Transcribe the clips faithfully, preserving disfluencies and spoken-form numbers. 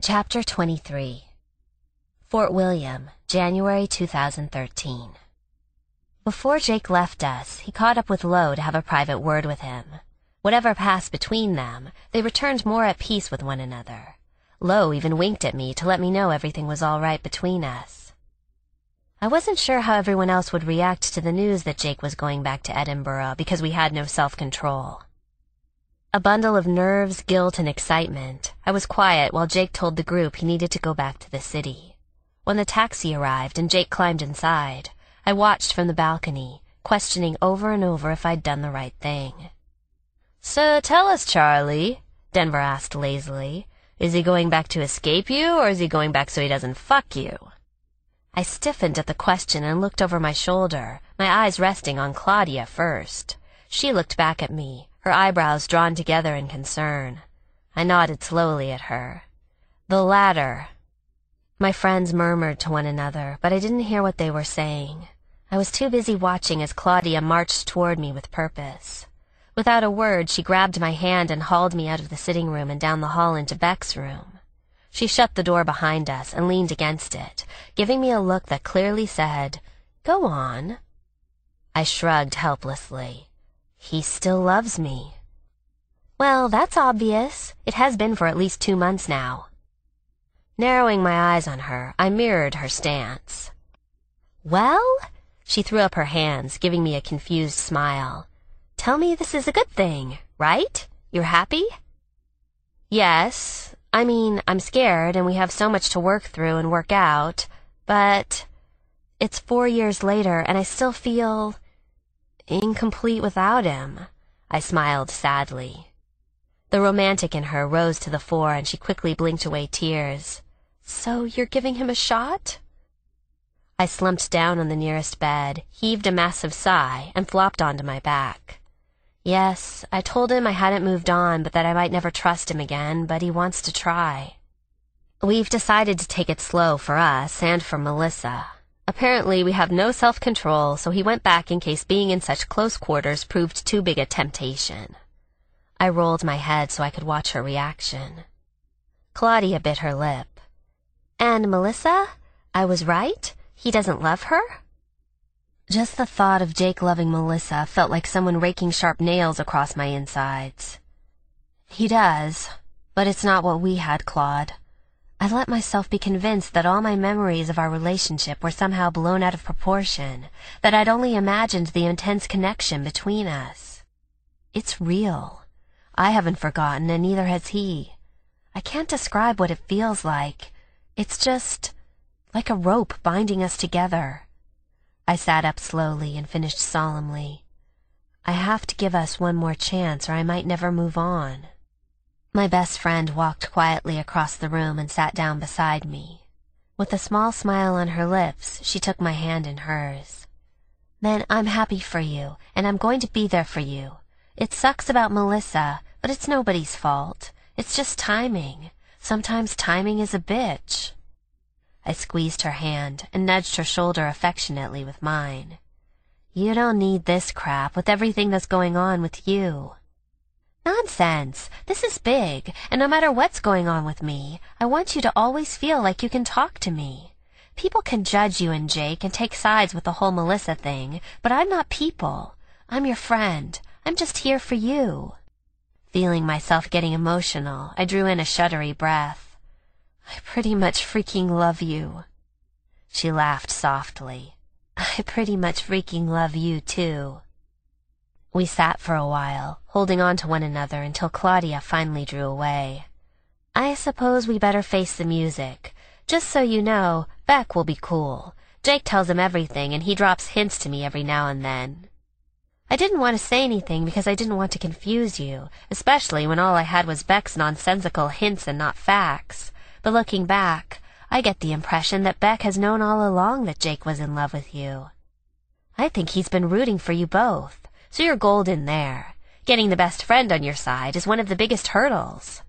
Chapter twenty-three. Fort William, January two thousand thirteen. Before Jake left us, he caught up with Lo to have a private word with him. Whatever passed between them, they returned more at peace with one another. Lo even winked at me to let me know everything was all right between us. I wasn't sure how everyone else would react to the news that Jake was going back to Edinburgh because we had no self-control. A bundle of nerves, guilt, and excitement, I was quiet while Jake told the group he needed to go back to the city. When the taxi arrived and Jake climbed inside, I watched from the balcony, questioning over and over if I'd done the right thing. "So tell us, Charlie," Denver asked lazily. "Is he going back to escape you, or is he going back so he doesn't fuck you?" I stiffened at the question and looked over my shoulder, my eyes resting on Claudia first. She looked back at me, her eyebrows drawn together in concern. I nodded slowly at her. "The latter." My friends murmured to one another, but I didn't hear what they were saying. I was too busy watching as Claudia marched toward me with purpose. Without a word, she grabbed my hand and hauled me out of the sitting room and down the hall into Beck's room. She shut the door behind us and leaned against it, giving me a look that clearly said, "Go on." I shrugged helplessly. "He still loves me." "Well, that's obvious. It has been for at least two months now." Narrowing my eyes on her, I mirrored her stance. "Well?" She threw up her hands, giving me a confused smile. "Tell me this is a good thing, right? You're happy?" "Yes. I mean, I'm scared and we have so much to work through and work out, but it's four years later and I still feel incomplete without him." I smiled sadly. The romantic in her rose to the fore and she quickly blinked away tears. "So you're giving him a shot?" I slumped down on the nearest bed, heaved a massive sigh, and flopped onto my back. "Yes, I told him I hadn't moved on, but that I might never trust him again, but he wants to try. We've decided to take it slow for us and for Melissa. Apparently we have no self-control, so he went back in case being in such close quarters proved too big a temptation." I rolled my head so I could watch her reaction. Claudia bit her lip. "And Melissa? I was right? He doesn't love her?" Just the thought of Jake loving Melissa felt like someone raking sharp nails across my insides. "He does, but it's not what we had, Claude. I let myself be convinced that all my memories of our relationship were somehow blown out of proportion, that I'd only imagined the intense connection between us. It's real. I haven't forgotten, and neither has he. I can't describe what it feels like. It's just like a rope binding us together." I sat up slowly and finished solemnly. "I have to give us one more chance or I might never move on." My best friend walked quietly across the room and sat down beside me. With a small smile on her lips, she took my hand in hers. "Then I'm happy for you, and I'm going to be there for you. It sucks about Melissa, but it's nobody's fault. It's just timing. Sometimes timing is a bitch." I squeezed her hand and nudged her shoulder affectionately with mine. "You don't need this crap with everything that's going on with you." "Nonsense! This is big, and no matter what's going on with me, I want you to always feel like you can talk to me. People can judge you and Jake and take sides with the whole Melissa thing, but I'm not people. I'm your friend. I'm just here for you." Feeling myself getting emotional, I drew in a shuddery breath. "I pretty much freaking love you." She laughed softly. "I pretty much freaking love you, too." We sat for a while, holding on to one another until Claudia finally drew away. "I suppose we better face the music. Just so you know, Beck will be cool. Jake tells him everything, and he drops hints to me every now and then." I didn't want to say anything because I didn't want to confuse you, especially when all I had was Beck's nonsensical hints and not facts. But looking back, I get the impression that Beck has known all along that Jake was in love with you. I think he's been rooting for you both, so you're golden there. Getting the best friend on your side is one of the biggest hurdles.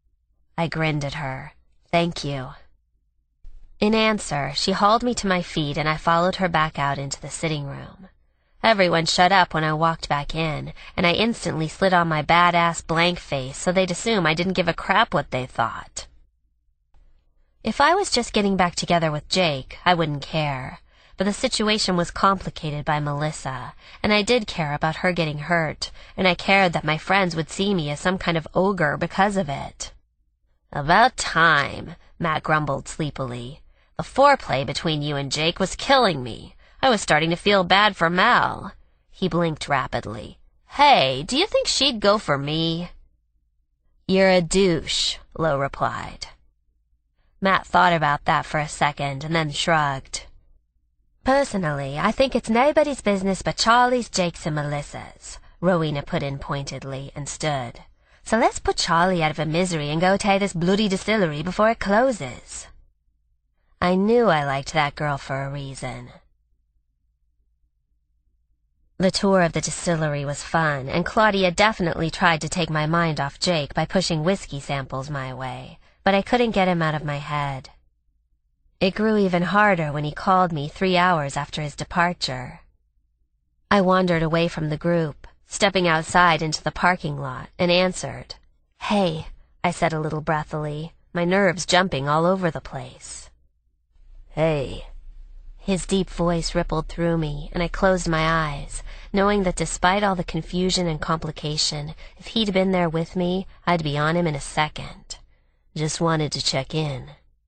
I grinned at her. "Thank you." In answer, she hauled me to my feet and I followed her back out into the sitting room. Everyone shut up when I walked back in, and I instantly slid on my badass blank face so they'd assume I didn't give a crap what they thought. If I was just getting back together with Jake, I wouldn't care. But the situation was complicated by Melissa, and I did care about her getting hurt, and I cared that my friends would see me as some kind of ogre because of it. About time, Matt grumbled sleepily. The foreplay between you and Jake was killing me. I was starting to feel bad for Mel. He blinked rapidly. Hey, do you think she'd go for me? You're a douche, Lo replied. Matt thought about that for a second and then shrugged. Personally, I think it's nobody's business but Charlie's, Jake's, and Melissa's, Rowena put in pointedly and stood. So let's put Charlie out of her misery and go tear this bloody distillery before it closes. I knew I liked that girl for a reason. The tour of the distillery was fun, and Claudia definitely tried to take my mind off Jake by pushing whiskey samples my way, but I couldn't get him out of my head. It grew even harder when he called me three hours after his departure. I wandered away from the group, stepping outside into the parking lot, and answered. Hey, I said a little breathily, my nerves jumping all over the place. Hey. His deep voice rippled through me, and I closed my eyes, knowing that despite all the confusion and complication, if he'd been there with me, I'd be on him in a second. Just wanted to check in.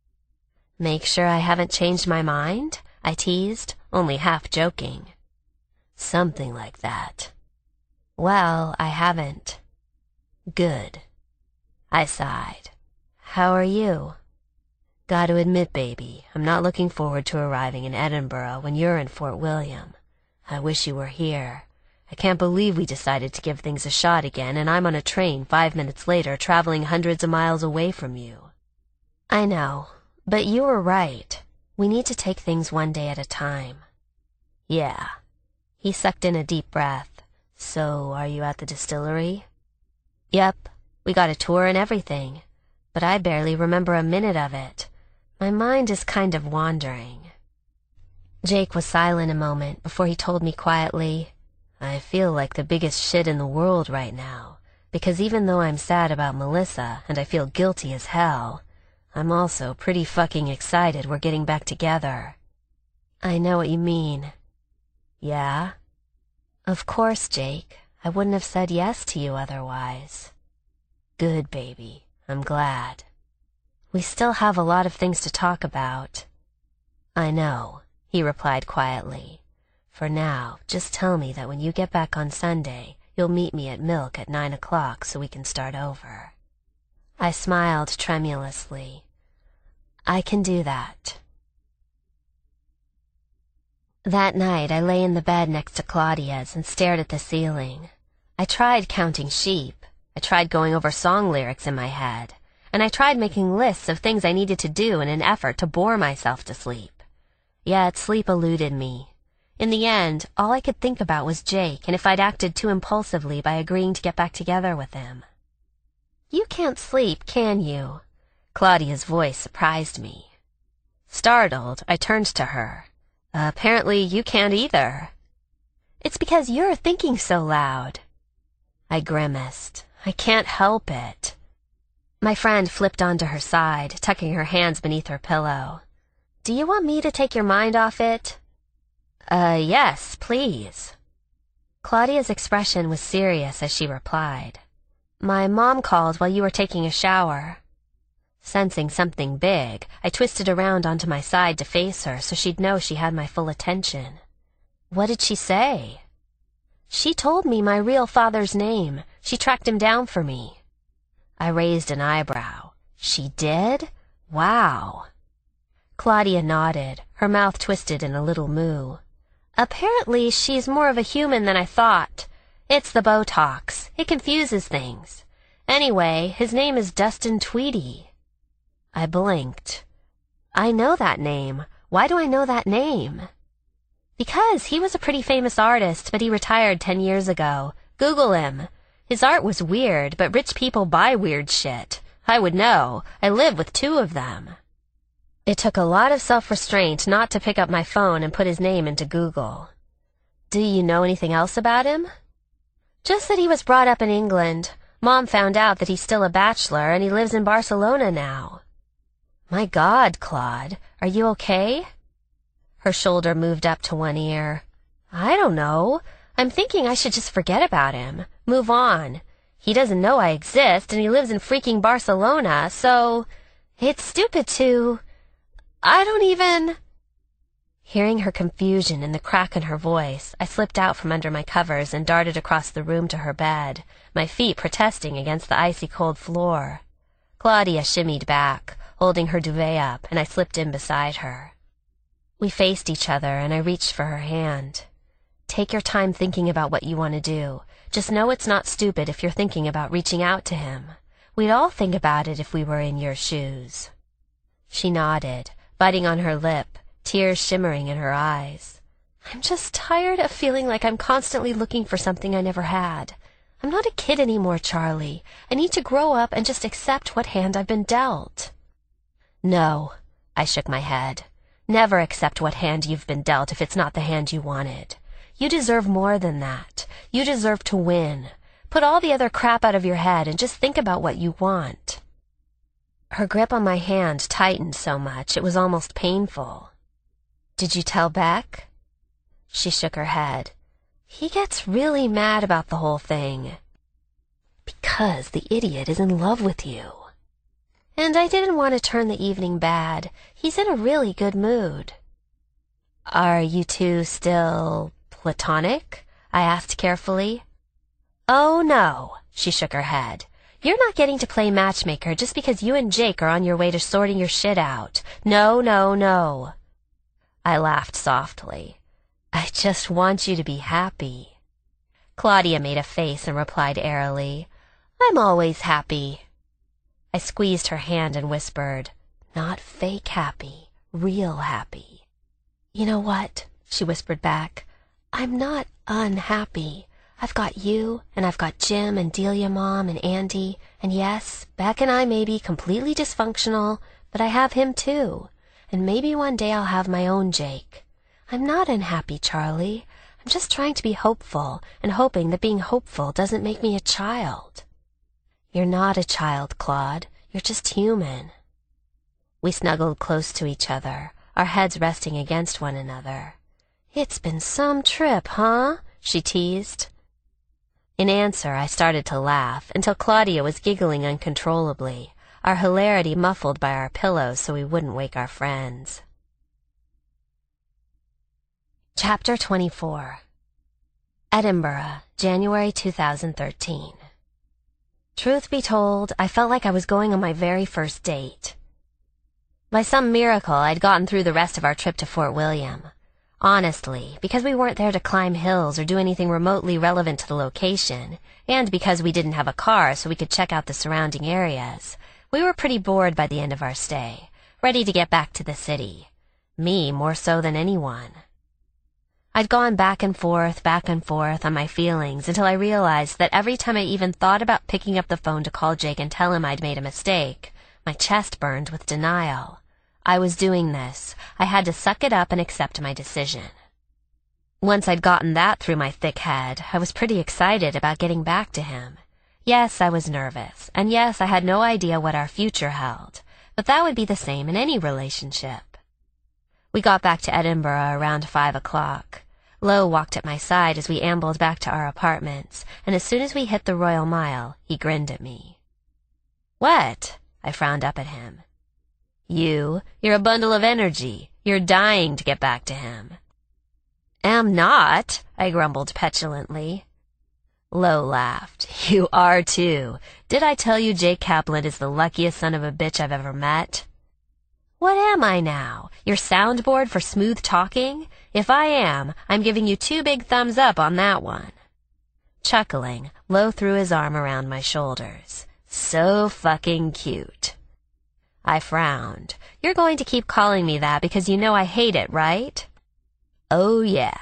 Make sure I haven't changed my mind? I teased, only half joking. Something like that. Well, I haven't. Good. I sighed. How are you? Gotta admit, baby, I'm not looking forward to arriving in Edinburgh when you're in Fort William. I wish you were here. I can't believe we decided to give things a shot again, and I'm on a train five minutes later traveling hundreds of miles away from you. I know, but you were right. We need to take things one day at a time. Yeah. He sucked in a deep breath. So, are you at the distillery? Yep, we got a tour and everything, but I barely remember a minute of it. My mind is kind of wandering. Jake was silent a moment before he told me quietly, I feel like the biggest shit in the world right now, because even though I'm sad about Melissa and I feel guilty as hell, I'm also pretty fucking excited we're getting back together. I know what you mean. Yeah? Of course, Jake. I wouldn't have said yes to you otherwise. Good, baby. I'm glad. We still have a lot of things to talk about. I know, he replied quietly. For now, just tell me that when you get back on Sunday, you'll meet me at Milk at nine o'clock so we can start over. I smiled tremulously. I can do that. That night, I lay in the bed next to Claudia's and stared at the ceiling. I tried counting sheep. I tried going over song lyrics in my head. And I tried making lists of things I needed to do in an effort to bore myself to sleep. Yet sleep eluded me. In the end, all I could think about was Jake and if I'd acted too impulsively by agreeing to get back together with him. You can't sleep, can you? Claudia's voice surprised me. Startled, I turned to her. Uh, apparently you can't either. It's because you're thinking so loud. I grimaced. I can't help it. My friend flipped onto her side, tucking her hands beneath her pillow. Do you want me to take your mind off it? Uh, yes, please. Claudia's expression was serious as she replied. My mom called while you were taking a shower. Sensing something big, I twisted around onto my side to face her so she'd know she had my full attention. What did she say? She told me my real father's name. She tracked him down for me. I raised an eyebrow. She did? Wow. Claudia nodded, her mouth twisted in a little moo. Apparently she's more of a human than I thought. It's the Botox. It confuses things. Anyway, his name is Dustin Tweedy. I blinked. I know that name. Why do I know that name? Because he was a pretty famous artist, but he retired ten years ago. Google him. His art was weird, but rich people buy weird shit. I would know. I live with two of them. It took a lot of self-restraint not to pick up my phone and put his name into Google. Do you know anything else about him? Just that he was brought up in England. Mom found out that he's still a bachelor and he lives in Barcelona now. My God, Claude, are you okay? Her shoulder moved up to one ear. I don't know. I'm thinking I should just forget about him. Move on. He doesn't know I exist, and he lives in freaking Barcelona, so it's stupid to... I don't even... Hearing her confusion and the crack in her voice, I slipped out from under my covers and darted across the room to her bed, my feet protesting against the icy cold floor. Claudia shimmied back, holding her duvet up, and I slipped in beside her. We faced each other, and I reached for her hand. Take your time thinking about what you want to do. Just know it's not stupid if you're thinking about reaching out to him. We'd all think about it if we were in your shoes. She nodded, biting on her lip, tears shimmering in her eyes. I'm just tired of feeling like I'm constantly looking for something I never had. I'm not a kid anymore, Charlie. I need to grow up and just accept what hand I've been dealt. No, I shook my head. Never accept what hand you've been dealt if it's not the hand you wanted. You deserve more than that. You deserve to win. Put all the other crap out of your head and just think about what you want. Her grip on my hand tightened so much it was almost painful. Did you tell Beck? She shook her head. He gets really mad about the whole thing. Because the idiot is in love with you. And I didn't want to turn the evening bad. He's in a really good mood. Are you two still platonic? I asked carefully. Oh, no, she shook her head. You're not getting to play matchmaker just because you and Jake are on your way to sorting your shit out. No, no, no. I laughed softly. I just want you to be happy. Claudia made a face and replied airily, I'm always happy. I squeezed her hand and whispered, not fake happy, real happy. You know what? She whispered back. I'm not unhappy. I've got you, and I've got Jim and Delia Mom and Andy, and yes, Beck and I may be completely dysfunctional, but I have him too, and maybe one day I'll have my own Jake. I'm not unhappy, Charlie. I'm just trying to be hopeful, and hoping that being hopeful doesn't make me a child. You're not a child, Claude. You're just human. We snuggled close to each other, our heads resting against one another. It's been some trip, huh? She teased. In answer, I started to laugh until Claudia was giggling uncontrollably, our hilarity muffled by our pillows so we wouldn't wake our friends. Chapter twenty-four. Edinburgh, January two thousand thirteen. Truth be told, I felt like I was going on my very first date. By some miracle, I'd gotten through the rest of our trip to Fort William. Honestly, because we weren't there to climb hills or do anything remotely relevant to the location, and because we didn't have a car so we could check out the surrounding areas, we were pretty bored by the end of our stay, ready to get back to the city. Me more so than anyone. I'd gone back and forth, back and forth on my feelings until I realized that every time I even thought about picking up the phone to call Jake and tell him I'd made a mistake, my chest burned with denial. I was doing this. I had to suck it up and accept my decision. Once I'd gotten that through my thick head, I was pretty excited about getting back to him. Yes, I was nervous, and yes, I had no idea what our future held, but that would be the same in any relationship. We got back to Edinburgh around five o'clock. Lo walked at my side as we ambled back to our apartments, and as soon as we hit the Royal Mile, he grinned at me. What? I frowned up at him. You, you're a bundle of energy. You're dying to get back to him. Am not, I grumbled petulantly. Lo laughed. You are too. Did I tell you Jake Kaplan is the luckiest son of a bitch I've ever met? What am I now? Your soundboard for smooth talking? If I am, I'm giving you two big thumbs up on that one. Chuckling, Lo threw his arm around my shoulders. So fucking cute. I frowned. You're going to keep calling me that because you know I hate it, right? Oh, yeah.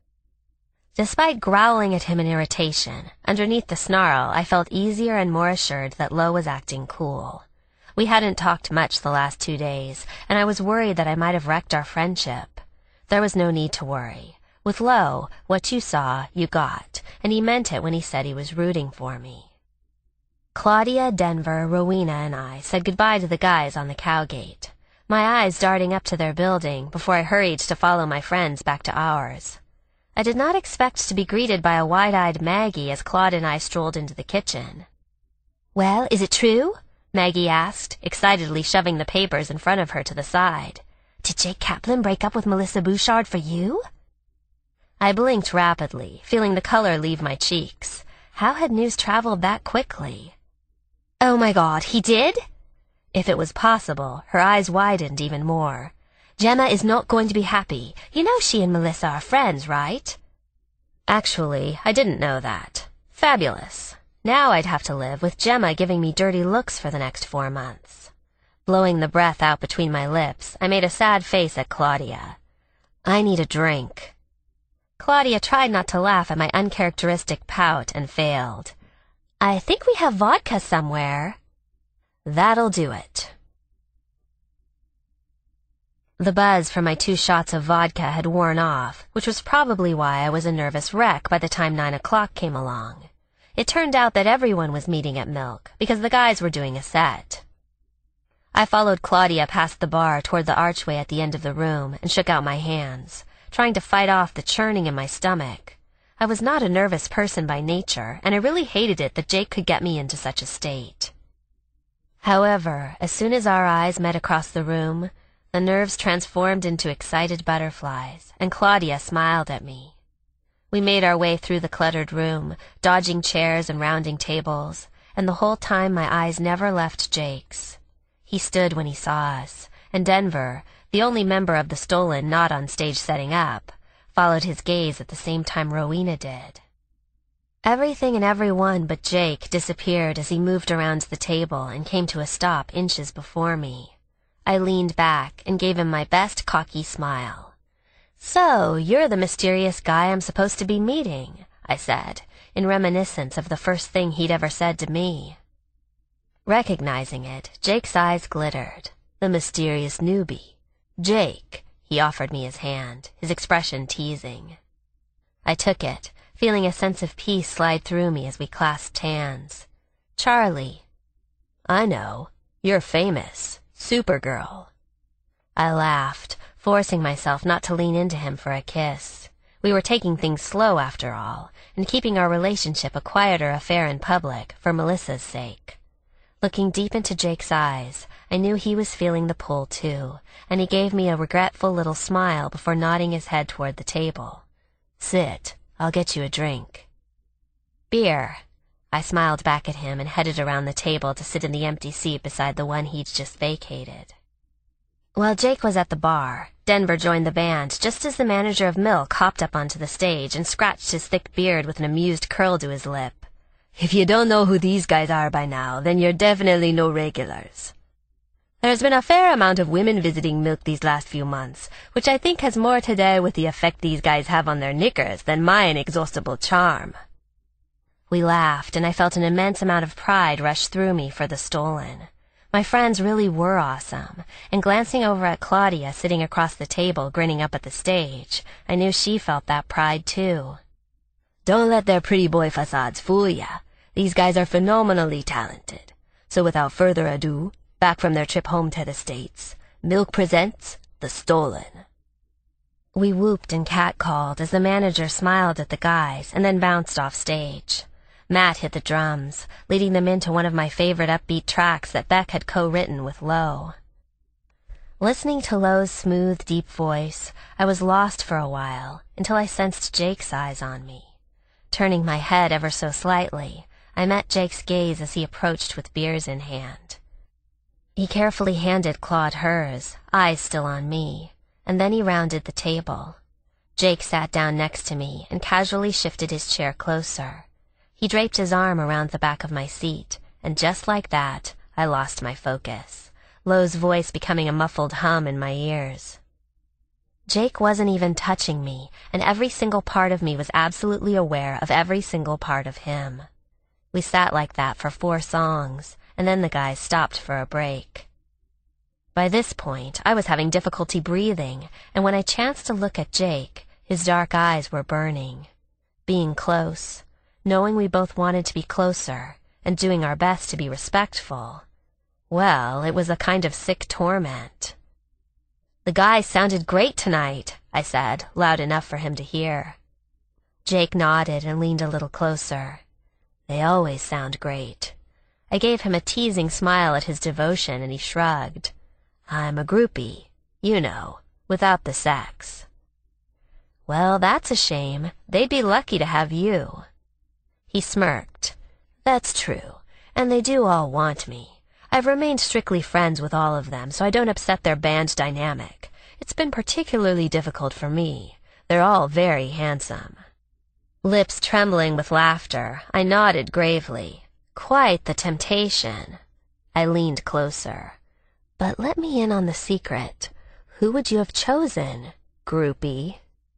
Despite growling at him in irritation, underneath the snarl I felt easier and more assured that Lo was acting cool. We hadn't talked much the last two days, and I was worried that I might have wrecked our friendship. There was no need to worry. With Lo, what you saw, you got, and he meant it when he said he was rooting for me. Claudia, Denver, Rowena, and I said goodbye to the guys on the Cowgate, my eyes darting up to their building before I hurried to follow my friends back to ours. I did not expect to be greeted by a wide-eyed Maggie as Claude and I strolled into the kitchen. "Well, is it true?" Maggie asked, excitedly shoving the papers in front of her to the side. "Did Jake Kaplan break up with Melissa Bouchard for you?" I blinked rapidly, feeling the color leave my cheeks. How had news traveled that quickly? "Oh my God, he did?" If it was possible, her eyes widened even more. "Gemma is not going to be happy. You know she and Melissa are friends, right?" Actually, I didn't know that. Fabulous. Now I'd have to live with Gemma giving me dirty looks for the next four months. Blowing the breath out between my lips, I made a sad face at Claudia. "I need a drink." Claudia tried not to laugh at my uncharacteristic pout and failed. "I think we have vodka somewhere." "That'll do it." The buzz from my two shots of vodka had worn off, which was probably why I was a nervous wreck by the time nine o'clock came along. It turned out that everyone was meeting at Milk, because the guys were doing a set. I followed Claudia past the bar toward the archway at the end of the room and shook out my hands, trying to fight off the churning in my stomach. I was not a nervous person by nature, and I really hated it that Jake could get me into such a state. However, as soon as our eyes met across the room, the nerves transformed into excited butterflies, and Claudia smiled at me. We made our way through the cluttered room, dodging chairs and rounding tables, and the whole time my eyes never left Jake's. He stood when he saw us, and Denver, the only member of the Stolen not on stage setting up, followed his gaze at the same time Rowena did. Everything and everyone but Jake disappeared as he moved around the table and came to a stop inches before me. I leaned back and gave him my best cocky smile. "So, you're the mysterious guy I'm supposed to be meeting," I said, in reminiscence of the first thing he'd ever said to me. Recognizing it, Jake's eyes glittered. The mysterious newbie. "Jake," he offered me his hand, his expression teasing. I took it, feeling a sense of peace slide through me as we clasped hands. "Charlie." "I know. You're famous. Supergirl." I laughed, forcing myself not to lean into him for a kiss. We were taking things slow after all, and keeping our relationship a quieter affair in public for Melissa's sake. Looking deep into Jake's eyes, I knew he was feeling the pull too, and he gave me a regretful little smile before nodding his head toward the table. "Sit. I'll get you a drink." "Beer." I smiled back at him and headed around the table to sit in the empty seat beside the one he'd just vacated. While Jake was at the bar, Denver joined the band just as the manager of Milk hopped up onto the stage and scratched his thick beard with an amused curl to his lip. "If you don't know who these guys are by now, then you're definitely no regulars. There's been a fair amount of women visiting Milk these last few months, which I think has more to do with the effect these guys have on their knickers than my inexhaustible charm." We laughed, and I felt an immense amount of pride rush through me for the Stolen. My friends really were awesome, and glancing over at Claudia sitting across the table grinning up at the stage, I knew she felt that pride too. "Don't let their pretty boy facades fool ya. These guys are phenomenally talented. So without further ado, back from their trip home to the States, Milk presents The Stolen." We whooped and catcalled as the manager smiled at the guys and then bounced off stage. Matt hit the drums, leading them into one of my favorite upbeat tracks that Beck had co-written with Lo. Listening to Lo's smooth, deep voice, I was lost for a while, until I sensed Jake's eyes on me. Turning my head ever so slightly, I met Jake's gaze as he approached with beers in hand. He carefully handed Claude hers, eyes still on me, and then he rounded the table. Jake sat down next to me and casually shifted his chair closer. He draped his arm around the back of my seat, and just like that, I lost my focus, Lo's voice becoming a muffled hum in my ears. Jake wasn't even touching me, and every single part of me was absolutely aware of every single part of him. We sat like that for four songs, and then the guys stopped for a break. By this point, I was having difficulty breathing, and when I chanced to look at Jake, his dark eyes were burning. Being close, knowing we both wanted to be closer, and doing our best to be respectful. Well, it was a kind of sick torment. "The guys sounded great tonight," I said, loud enough for him to hear. Jake nodded and leaned a little closer. "They always sound great." I gave him a teasing smile at his devotion, and he shrugged. "I'm a groupie, you know, without the sex." "Well, that's a shame. They'd be lucky to have you." He smirked. "That's true, and they do all want me. I've remained strictly friends with all of them, so I don't upset their band dynamic. It's been particularly difficult for me. They're all very handsome." Lips trembling with laughter, I nodded gravely. Quite the temptation. I leaned closer. "But let me in on the secret. Who would you have chosen, groupie?"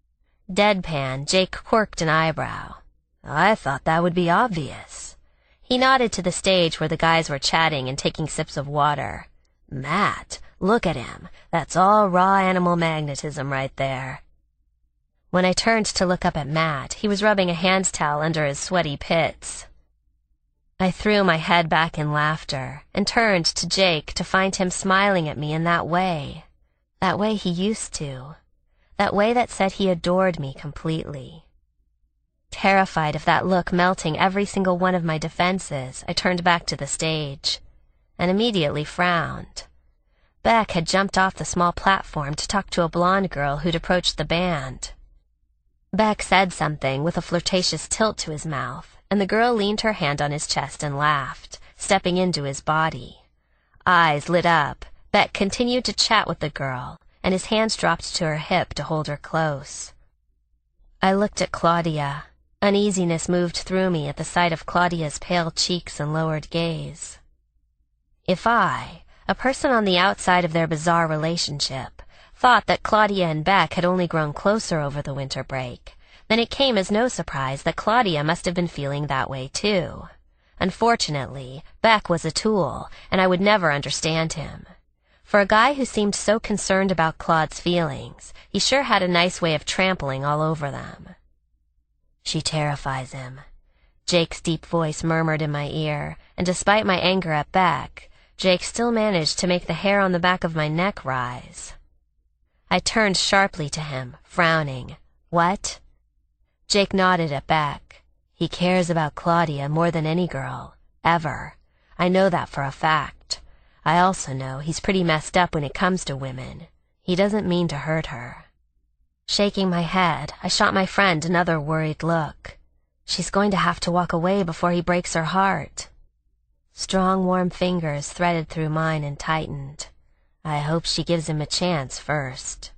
Deadpan, Jake quirked an eyebrow. "I thought that would be obvious." He nodded to the stage where the guys were chatting and taking sips of water. "Matt, look at him. That's all raw animal magnetism right there." When I turned to look up at Matt, he was rubbing a hand towel under his sweaty pits. I threw my head back in laughter and turned to Jake to find him smiling at me in that way. That way he used to. That way that said he adored me completely. Terrified of that look melting every single one of my defenses, I turned back to the stage, and immediately frowned. Beck had jumped off the small platform to talk to a blonde girl who'd approached the band. Beck said something with a flirtatious tilt to his mouth, and the girl leaned her hand on his chest and laughed, stepping into his body. Eyes lit up, Beck continued to chat with the girl, and his hands dropped to her hip to hold her close. I looked at Claudia. Uneasiness moved through me at the sight of Claudia's pale cheeks and lowered gaze. If I, a person on the outside of their bizarre relationship, thought that Claudia and Beck had only grown closer over the winter break, then it came as no surprise that Claudia must have been feeling that way too. Unfortunately, Beck was a tool, and I would never understand him. For a guy who seemed so concerned about Claude's feelings, he sure had a nice way of trampling all over them. "She terrifies him," Jake's deep voice murmured in my ear, and despite my anger at Beck, Jake still managed to make the hair on the back of my neck rise. I turned sharply to him, frowning. "What?" Jake nodded at Beck. "He cares about Claudia more than any girl, ever. I know that for a fact. I also know he's pretty messed up when it comes to women. He doesn't mean to hurt her." Shaking my head, I shot my friend another worried look. She's going to have to walk away before he breaks her heart. Strong, warm fingers threaded through mine and tightened. I hope she gives him a chance first.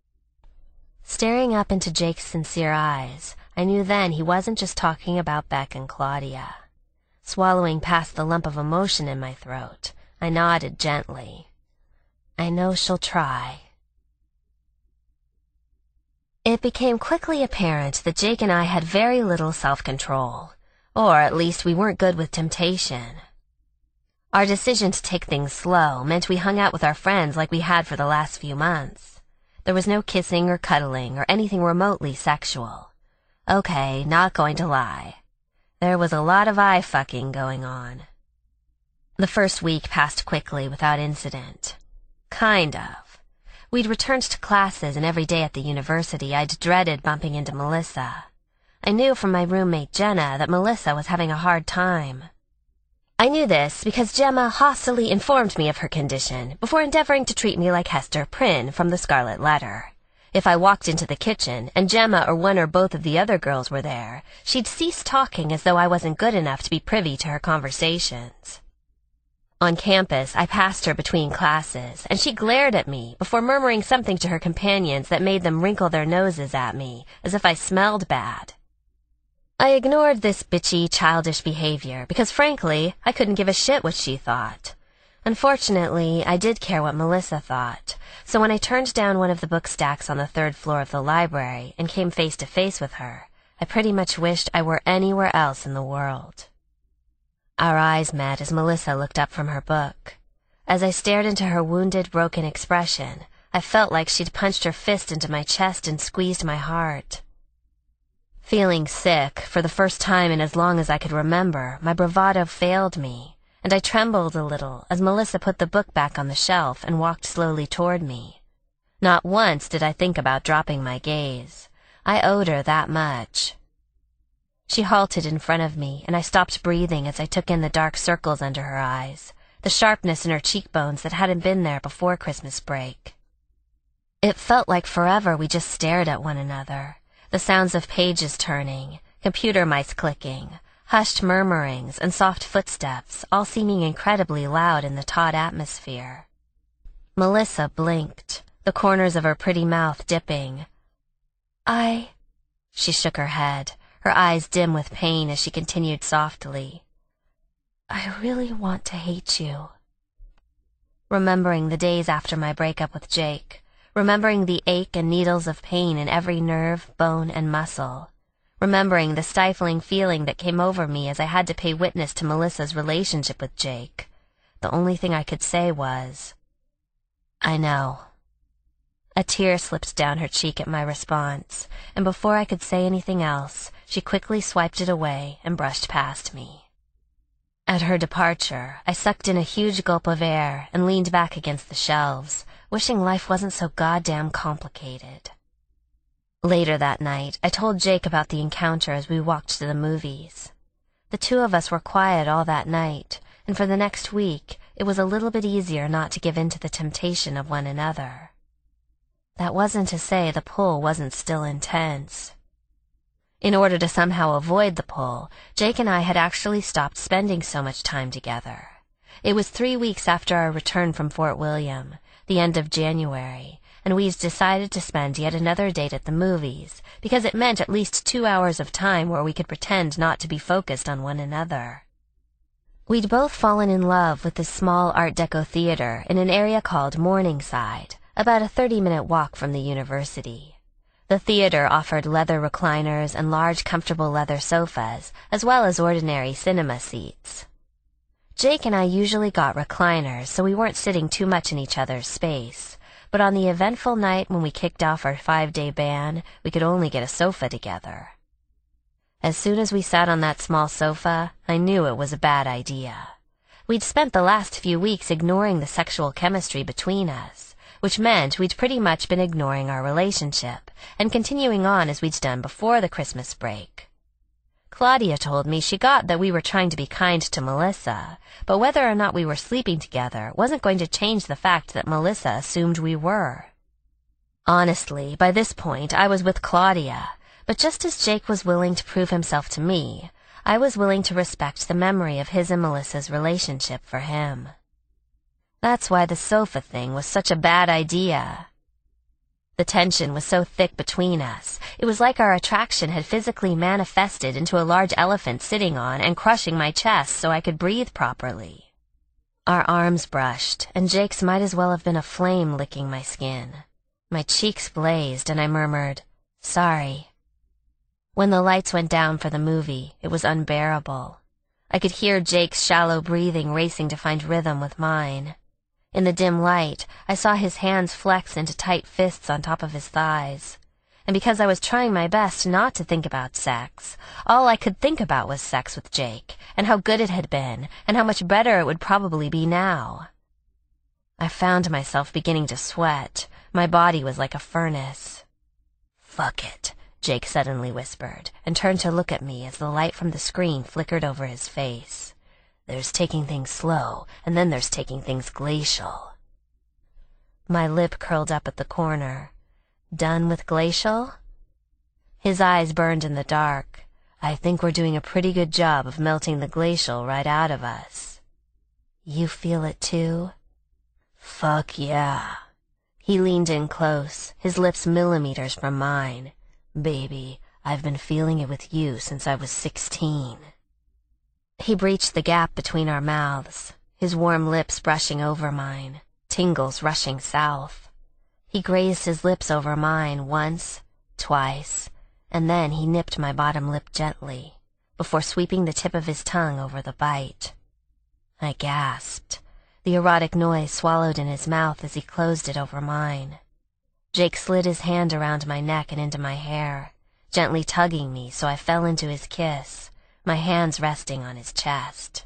Staring up into Jake's sincere eyes, I knew then he wasn't just talking about Beck and Claudia. Swallowing past the lump of emotion in my throat, I nodded gently. "I know she'll try." It became quickly apparent that Jake and I had very little self-control, or at least we weren't good with temptation. Our decision to take things slow meant we hung out with our friends like we had for the last few months. There was no kissing or cuddling or anything remotely sexual. Okay, not going to lie. There was a lot of eye-fucking going on. The first week passed quickly without incident. Kind of. We'd returned to classes, and every day at the university I'd dreaded bumping into Melissa. I knew from my roommate Jenna that Melissa was having a hard time. I knew this because Gemma hostilely informed me of her condition before endeavoring to treat me like Hester Prynne from The Scarlet Letter. If I walked into the kitchen and Gemma or one or both of the other girls were there, she'd cease talking as though I wasn't good enough to be privy to her conversations. On campus, I passed her between classes, and she glared at me before murmuring something to her companions that made them wrinkle their noses at me, as if I smelled bad. I ignored this bitchy, childish behavior because, frankly, I couldn't give a shit what she thought. Unfortunately, I did care what Melissa thought, so when I turned down one of the book stacks on the third floor of the library and came face to face with her, I pretty much wished I were anywhere else in the world. Our eyes met as Melissa looked up from her book. As I stared into her wounded, broken expression, I felt like she'd punched her fist into my chest and squeezed my heart. Feeling sick, for the first time in as long as I could remember, my bravado failed me, and I trembled a little as Melissa put the book back on the shelf and walked slowly toward me. Not once did I think about dropping my gaze. I owed her that much. She halted in front of me, and I stopped breathing as I took in the dark circles under her eyes, the sharpness in her cheekbones that hadn't been there before Christmas break. It felt like forever we just stared at one another. The sounds of pages turning, computer mice clicking, hushed murmurings, and soft footsteps, all seeming incredibly loud in the taut atmosphere. Melissa blinked, the corners of her pretty mouth dipping. I... She shook her head, her eyes dim with pain as she continued softly. I really want to hate you. Remembering the days after my breakup with Jake, remembering the ache and needles of pain in every nerve, bone, and muscle, remembering the stifling feeling that came over me as I had to pay witness to Melissa's relationship with Jake, the only thing I could say was, I know. A tear slipped down her cheek at my response, and before I could say anything else, she quickly swiped it away and brushed past me. At her departure, I sucked in a huge gulp of air and leaned back against the shelves, wishing life wasn't so goddamn complicated. Later that night, I told Jake about the encounter as we walked to the movies. The two of us were quiet all that night, and for the next week, it was a little bit easier not to give in to the temptation of one another. That wasn't to say the pull wasn't still intense. In order to somehow avoid the pull, Jake and I had actually stopped spending so much time together. It was three weeks after our return from Fort William, the end of January, and we decided to spend yet another date at the movies, because it meant at least two hours of time where we could pretend not to be focused on one another. We'd both fallen in love with this small Art Deco theater in an area called Morningside, about a thirty-minute walk from the university. The theater offered leather recliners and large comfortable leather sofas, as well as ordinary cinema seats. Jake and I usually got recliners, so we weren't sitting too much in each other's space, but on the eventful night when we kicked off our five-day ban, we could only get a sofa together. As soon as we sat on that small sofa, I knew it was a bad idea. We'd spent the last few weeks ignoring the sexual chemistry between us, which meant we'd pretty much been ignoring our relationship and continuing on as we'd done before the Christmas break. Claudia told me she got that we were trying to be kind to Melissa, but whether or not we were sleeping together wasn't going to change the fact that Melissa assumed we were. Honestly, by this point I was with Claudia, but just as Jake was willing to prove himself to me, I was willing to respect the memory of his and Melissa's relationship for him. That's why the sofa thing was such a bad idea. The tension was so thick between us, it was like our attraction had physically manifested into a large elephant sitting on and crushing my chest so I could breathe properly. Our arms brushed, and Jake's might as well have been a flame licking my skin. My cheeks blazed, and I murmured, "Sorry." When the lights went down for the movie, it was unbearable. I could hear Jake's shallow breathing racing to find rhythm with mine. In the dim light, I saw his hands flex into tight fists on top of his thighs. And because I was trying my best not to think about sex, all I could think about was sex with Jake, and how good it had been, and how much better it would probably be now. I found myself beginning to sweat. My body was like a furnace. "Fuck it," Jake suddenly whispered, and turned to look at me as the light from the screen flickered over his face. "There's taking things slow, and then there's taking things glacial." My lip curled up at the corner. Done with glacial? His eyes burned in the dark. "I think we're doing a pretty good job of melting the glacial right out of us." "You feel it too?" "Fuck yeah." He leaned in close, his lips millimeters from mine. "Baby, I've been feeling it with you since I was sixteen." He breached the gap between our mouths, his warm lips brushing over mine, tingles rushing south. He grazed his lips over mine once, twice, and then he nipped my bottom lip gently, before sweeping the tip of his tongue over the bite. I gasped. The erotic noise swallowed in his mouth as he closed it over mine. Jake slid his hand around my neck and into my hair, gently tugging me so I fell into his kiss, my hands resting on his chest.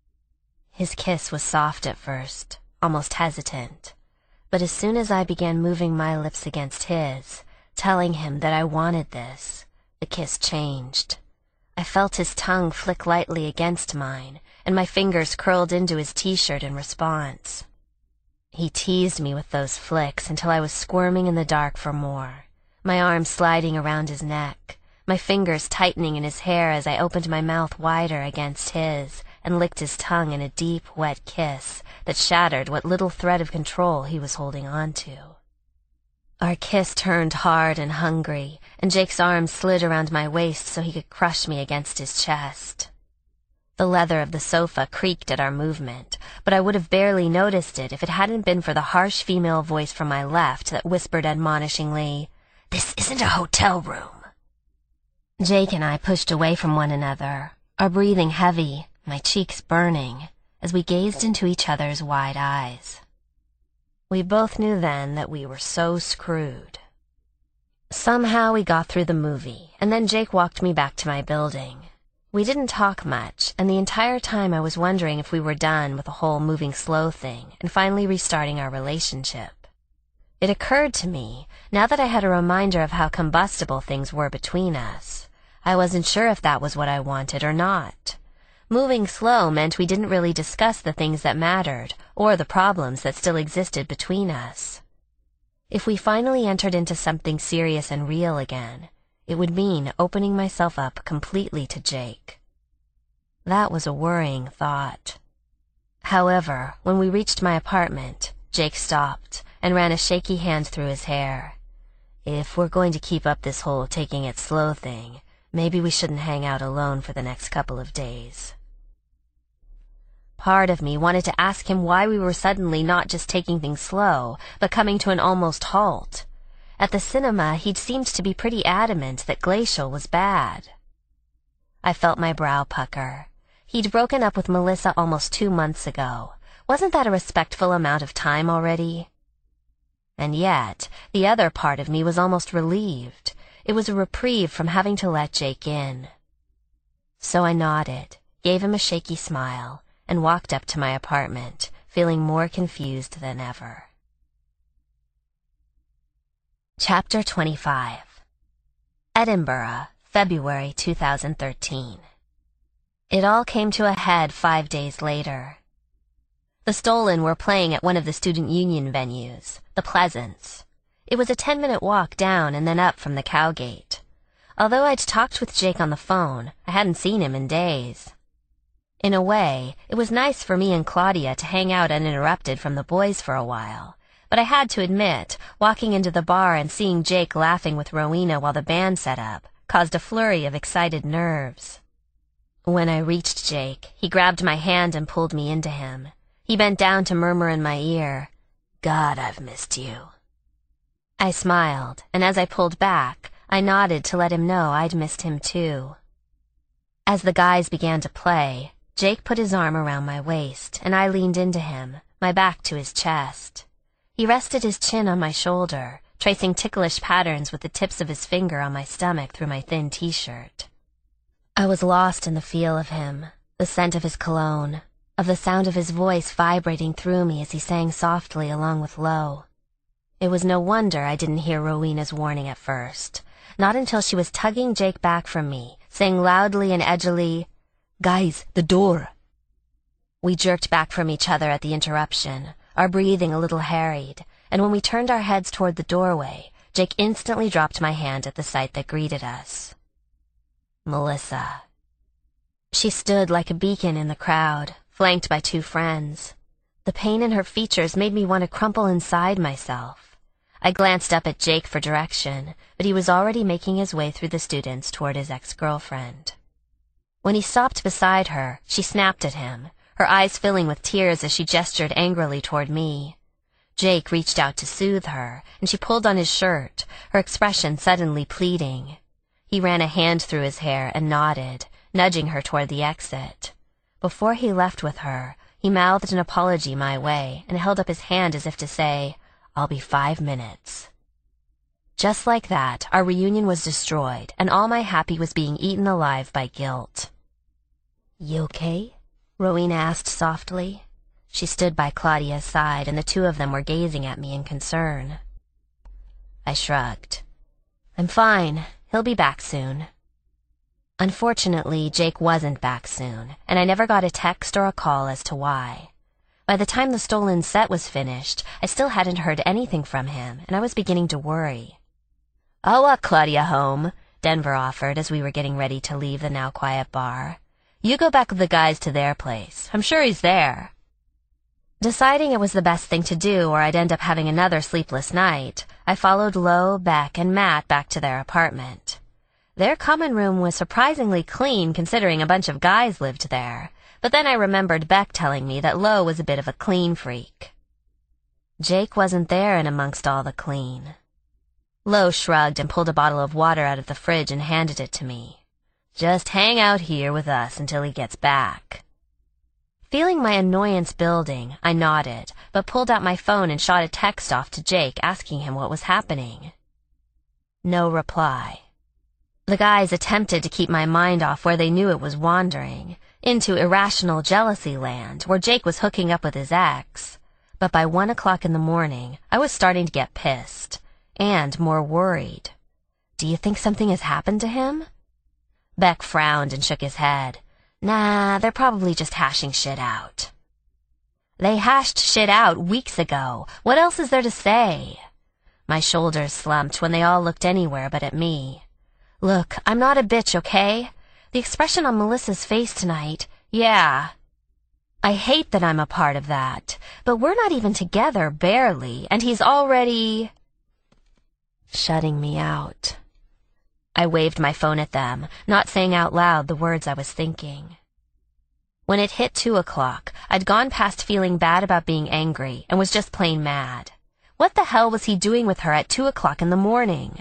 His kiss was soft at first, almost hesitant, but as soon as I began moving my lips against his, telling him that I wanted this, the kiss changed. I felt his tongue flick lightly against mine, and my fingers curled into his t-shirt in response. He teased me with those flicks until I was squirming in the dark for more, my arms sliding around his neck, my fingers tightening in his hair as I opened my mouth wider against his and licked his tongue in a deep, wet kiss that shattered what little thread of control he was holding on to. Our kiss turned hard and hungry, and Jake's arms slid around my waist so he could crush me against his chest. The leather of the sofa creaked at our movement, but I would have barely noticed it if it hadn't been for the harsh female voice from my left that whispered admonishingly, "This isn't a hotel room." Jake and I pushed away from one another, our breathing heavy, my cheeks burning, as we gazed into each other's wide eyes. We both knew then that we were so screwed. Somehow we got through the movie, and then Jake walked me back to my building. We didn't talk much, and the entire time I was wondering if we were done with the whole moving slow thing and finally restarting our relationship. It occurred to me, now that I had a reminder of how combustible things were between us, I wasn't sure if that was what I wanted or not. Moving slow meant we didn't really discuss the things that mattered or the problems that still existed between us. If we finally entered into something serious and real again, it would mean opening myself up completely to Jake. That was a worrying thought. However, when we reached my apartment, Jake stopped and ran a shaky hand through his hair. If we're going to keep up this whole taking it slow thing, maybe we shouldn't hang out alone for the next couple of days. Part of me wanted to ask him why we were suddenly not just taking things slow, but coming to an almost halt. At the cinema, he'd seemed to be pretty adamant that Glacial was bad. I felt my brow pucker. He'd broken up with Melissa almost two months ago. Wasn't that a respectful amount of time already? And yet, the other part of me was almost relieved. It was a reprieve from having to let Jake in. So I nodded, gave him a shaky smile, and walked up to my apartment, feeling more confused than ever. Chapter twenty-five. Edinburgh, February two thousand thirteen. It all came to a head five days later. The Stolen were playing at one of the student union venues, the Pleasance. It was a ten-minute walk down and then up from the Cowgate. Although I'd talked with Jake on the phone, I hadn't seen him in days. In a way, it was nice for me and Claudia to hang out uninterrupted from the boys for a while, but I had to admit, walking into the bar and seeing Jake laughing with Rowena while the band set up caused a flurry of excited nerves. When I reached Jake, he grabbed my hand and pulled me into him. He bent down to murmur in my ear, "God, I've missed you." I smiled, and as I pulled back, I nodded to let him know I'd missed him too. As the guys began to play, Jake put his arm around my waist, and I leaned into him, my back to his chest. He rested his chin on my shoulder, tracing ticklish patterns with the tips of his finger on my stomach through my thin t-shirt. I was lost in the feel of him, the scent of his cologne, of the sound of his voice vibrating through me as he sang softly along with Lo. It was no wonder I didn't hear Rowena's warning at first, not until she was tugging Jake back from me, saying loudly and edgily, "Guys, the door!" We jerked back from each other at the interruption, our breathing a little harried, and when we turned our heads toward the doorway, Jake instantly dropped my hand at the sight that greeted us. Melissa. She stood like a beacon in the crowd, flanked by two friends. The pain in her features made me want to crumple inside myself. I glanced up at Jake for direction, but he was already making his way through the students toward his ex-girlfriend. When he stopped beside her, she snapped at him, her eyes filling with tears as she gestured angrily toward me. Jake reached out to soothe her, and she pulled on his shirt, her expression suddenly pleading. He ran a hand through his hair and nodded, nudging her toward the exit. Before he left with her, he mouthed an apology my way and held up his hand as if to say, "I'll be five minutes." Just like that, our reunion was destroyed, and all my happy was being eaten alive by guilt. "You okay?" Rowena asked softly. She stood by Claudia's side, and the two of them were gazing at me in concern. I shrugged. "I'm fine. He'll be back soon." Unfortunately, Jake wasn't back soon, and I never got a text or a call as to why. By the time the stolen set was finished, I still hadn't heard anything from him, and I was beginning to worry. "I'll walk Claudia home," Denver offered as we were getting ready to leave the now quiet bar. "You go back with the guys to their place. I'm sure he's there." Deciding it was the best thing to do or I'd end up having another sleepless night, I followed Lo, Beck, and Matt back to their apartment. Their common room was surprisingly clean considering a bunch of guys lived there, but then I remembered Beck telling me that Lo was a bit of a clean freak. Jake wasn't there in amongst all the clean. Lo shrugged and pulled a bottle of water out of the fridge and handed it to me. "Just hang out here with us until he gets back." Feeling my annoyance building, I nodded, but pulled out my phone and shot a text off to Jake asking him what was happening. No reply. The guys attempted to keep my mind off where they knew it was wandering, into irrational jealousy land where Jake was hooking up with his ex. But by one o'clock in the morning, I was starting to get pissed, and more worried. "Do you think something has happened to him?" Beck frowned and shook his head. "Nah, they're probably just hashing shit out." "They hashed shit out weeks ago. What else is there to say?" My shoulders slumped when they all looked anywhere but at me. "Look, I'm not a bitch, okay? The expression on Melissa's face tonight, yeah. I hate that I'm a part of that, but we're not even together, barely, and he's already shutting me out." I waved my phone at them, not saying out loud the words I was thinking. When it hit two o'clock, I'd gone past feeling bad about being angry and was just plain mad. What the hell was he doing with her at two o'clock in the morning?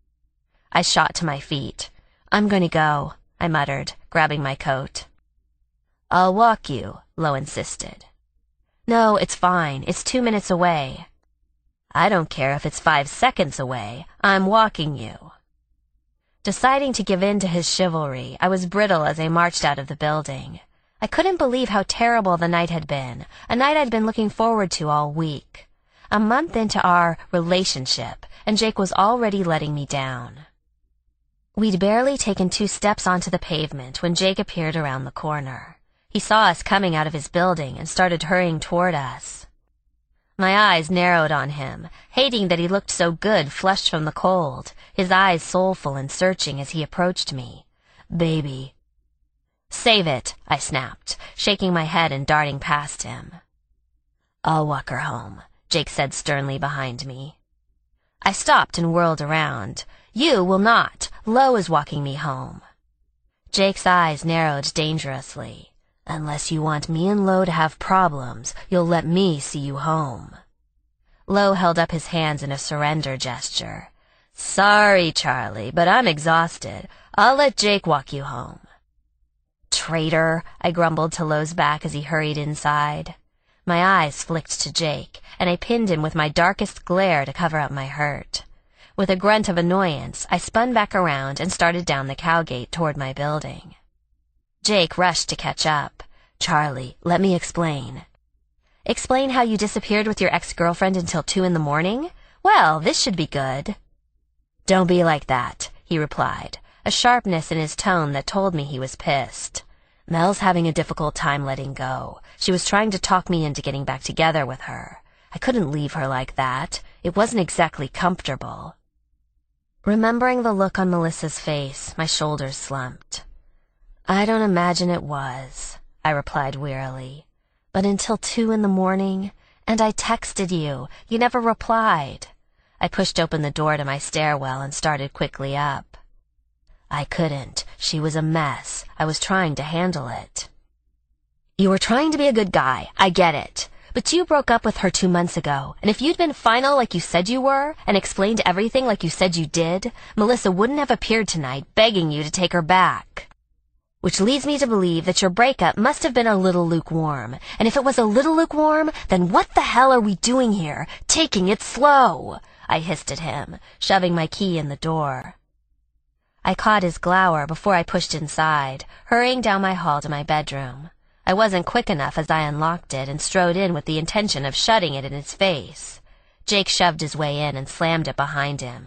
I shot to my feet. "I'm going to go," I muttered, grabbing my coat. "I'll walk you," Lo insisted. "No, it's fine. It's two minutes away." "I don't care if it's five seconds away. I'm walking you." Deciding to give in to his chivalry, I was brittle as I marched out of the building. I couldn't believe how terrible the night had been, a night I'd been looking forward to all week. A month into our relationship, and Jake was already letting me down. We'd barely taken two steps onto the pavement when Jake appeared around the corner. He saw us coming out of his building and started hurrying toward us. My eyes narrowed on him, hating that he looked so good flushed from the cold, his eyes soulful and searching as he approached me. "Baby." "Save it," I snapped, shaking my head and darting past him. "I'll walk her home," Jake said sternly behind me. I stopped and whirled around. "You will not. Lo is walking me home." Jake's eyes narrowed dangerously. "Unless you want me and Lo to have problems, you'll let me see you home." Lo held up his hands in a surrender gesture. "Sorry, Charlie, but I'm exhausted. I'll let Jake walk you home." "Traitor," I grumbled to Lo's back as he hurried inside. My eyes flicked to Jake, and I pinned him with my darkest glare to cover up my hurt. With a grunt of annoyance, I spun back around and started down the cowgate toward my building. Jake rushed to catch up. "Charlie, let me explain." "Explain how you disappeared with your ex-girlfriend until two in the morning? Well, this should be good." "Don't be like that," he replied, a sharpness in his tone that told me he was pissed. "Mel's having a difficult time letting go. She was trying to talk me into getting back together with her. I couldn't leave her like that. It wasn't exactly comfortable." Remembering the look on Melissa's face, my shoulders slumped. "I don't imagine it was," I replied wearily. "But until two in the morning, and I texted you. You never replied." I pushed open the door to my stairwell and started quickly up. "I couldn't. She was a mess. I was trying to handle it." "You were trying to be a good guy. I get it. But you broke up with her two months ago, and if you'd been final like you said you were, and explained everything like you said you did, Melissa wouldn't have appeared tonight begging you to take her back. Which leads me to believe that your breakup must have been a little lukewarm, and if it was a little lukewarm, then what the hell are we doing here, taking it slow? I hissed at him, shoving my key in the door. I caught his glower before I pushed inside, hurrying down my hall to my bedroom. I wasn't quick enough as I unlocked it and strode in with the intention of shutting it in his face. Jake shoved his way in and slammed it behind him.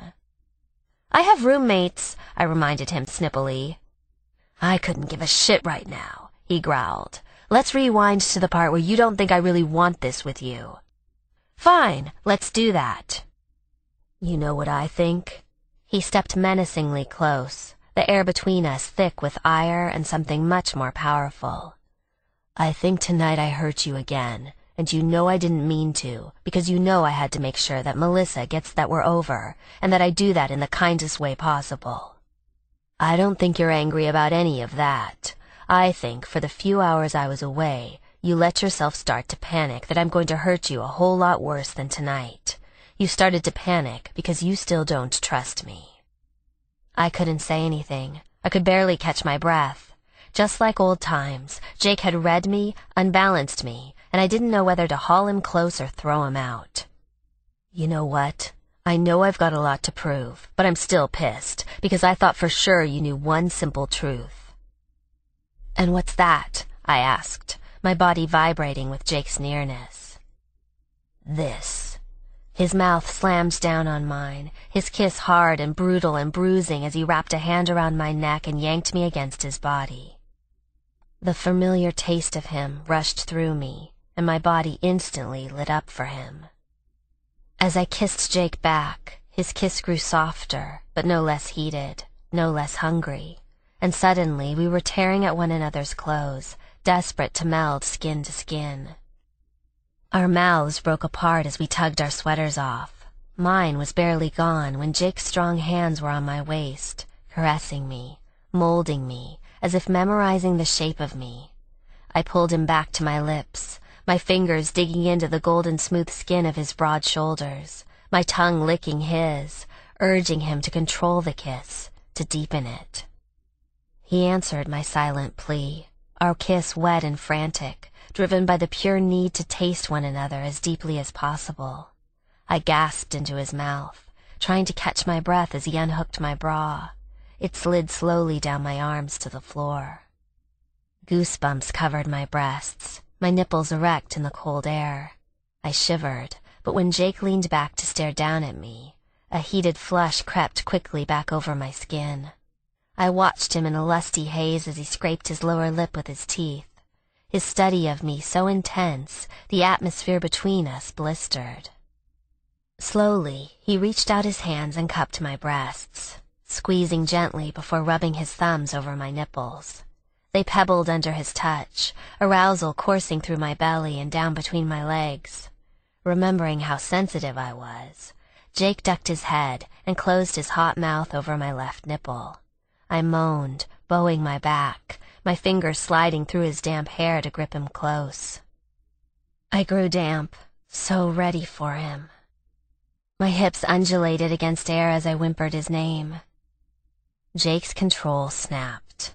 "I have roommates," I reminded him snippily. "I couldn't give a shit right now," he growled. "Let's rewind to the part where you don't think I really want this with you." "Fine, let's do that." "You know what I think?" He stepped menacingly close, the air between us thick with ire and something much more powerful. "I think tonight I hurt you again, and you know I didn't mean to, because you know I had to make sure that Melissa gets that we're over, and that I do that in the kindest way possible. I don't think you're angry about any of that. I think for the few hours I was away, you let yourself start to panic that I'm going to hurt you a whole lot worse than tonight. You started to panic because you still don't trust me." I couldn't say anything. I could barely catch my breath. Just like old times, Jake had read me, unbalanced me, and I didn't know whether to haul him close or throw him out. "You know what? I know I've got a lot to prove, but I'm still pissed, because I thought for sure you knew one simple truth." "And what's that?" I asked, my body vibrating with Jake's nearness. "This." His mouth slammed down on mine, his kiss hard and brutal and bruising as he wrapped a hand around my neck and yanked me against his body. The familiar taste of him rushed through me, and my body instantly lit up for him. As I kissed Jake back, his kiss grew softer, but no less heated, no less hungry, and suddenly we were tearing at one another's clothes, desperate to meld skin to skin. Our mouths broke apart as we tugged our sweaters off. Mine was barely gone when Jake's strong hands were on my waist, caressing me, molding me, as if memorizing the shape of me. I pulled him back to my lips, my fingers digging into the golden smooth skin of his broad shoulders, my tongue licking his, urging him to control the kiss, to deepen it. He answered my silent plea, our kiss wet and frantic, driven by the pure need to taste one another as deeply as possible. I gasped into his mouth, trying to catch my breath as he unhooked my bra. It slid slowly down my arms to the floor. Goosebumps covered my breasts, my nipples erect in the cold air. I shivered, but when Jake leaned back to stare down at me, a heated flush crept quickly back over my skin. I watched him in a lusty haze as he scraped his lower lip with his teeth. His study of me so intense, the atmosphere between us blistered. Slowly, he reached out his hands and cupped my breasts, squeezing gently before rubbing his thumbs over my nipples. They pebbled under his touch, arousal coursing through my belly and down between my legs. Remembering how sensitive I was, Jake ducked his head and closed his hot mouth over my left nipple. I moaned, bowing my back, my fingers sliding through his damp hair to grip him close. I grew damp, so ready for him. My hips undulated against air as I whimpered his name. Jake's control snapped.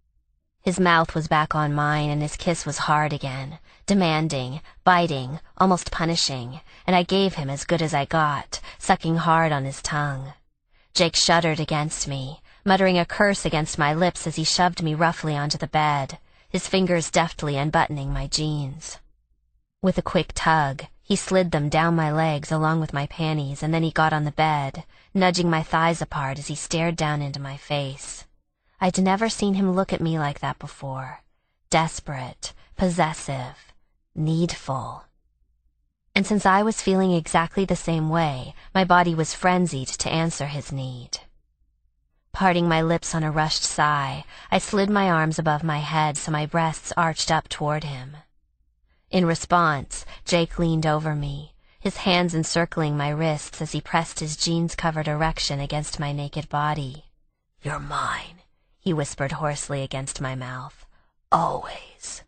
His mouth was back on mine and his kiss was hard again, demanding, biting, almost punishing, and I gave him as good as I got, sucking hard on his tongue. Jake shuddered against me, muttering a curse against my lips as he shoved me roughly onto the bed, his fingers deftly unbuttoning my jeans. With a quick tug, he slid them down my legs along with my panties, and then he got on the bed, nudging my thighs apart as he stared down into my face. I'd never seen him look at me like that before. Desperate, possessive, needful. And since I was feeling exactly the same way, my body was frenzied to answer his need. Parting my lips on a rushed sigh, I slid my arms above my head so my breasts arched up toward him. In response, Jake leaned over me, his hands encircling my wrists as he pressed his jeans-covered erection against my naked body. "You're mine," he whispered hoarsely against my mouth. "Always."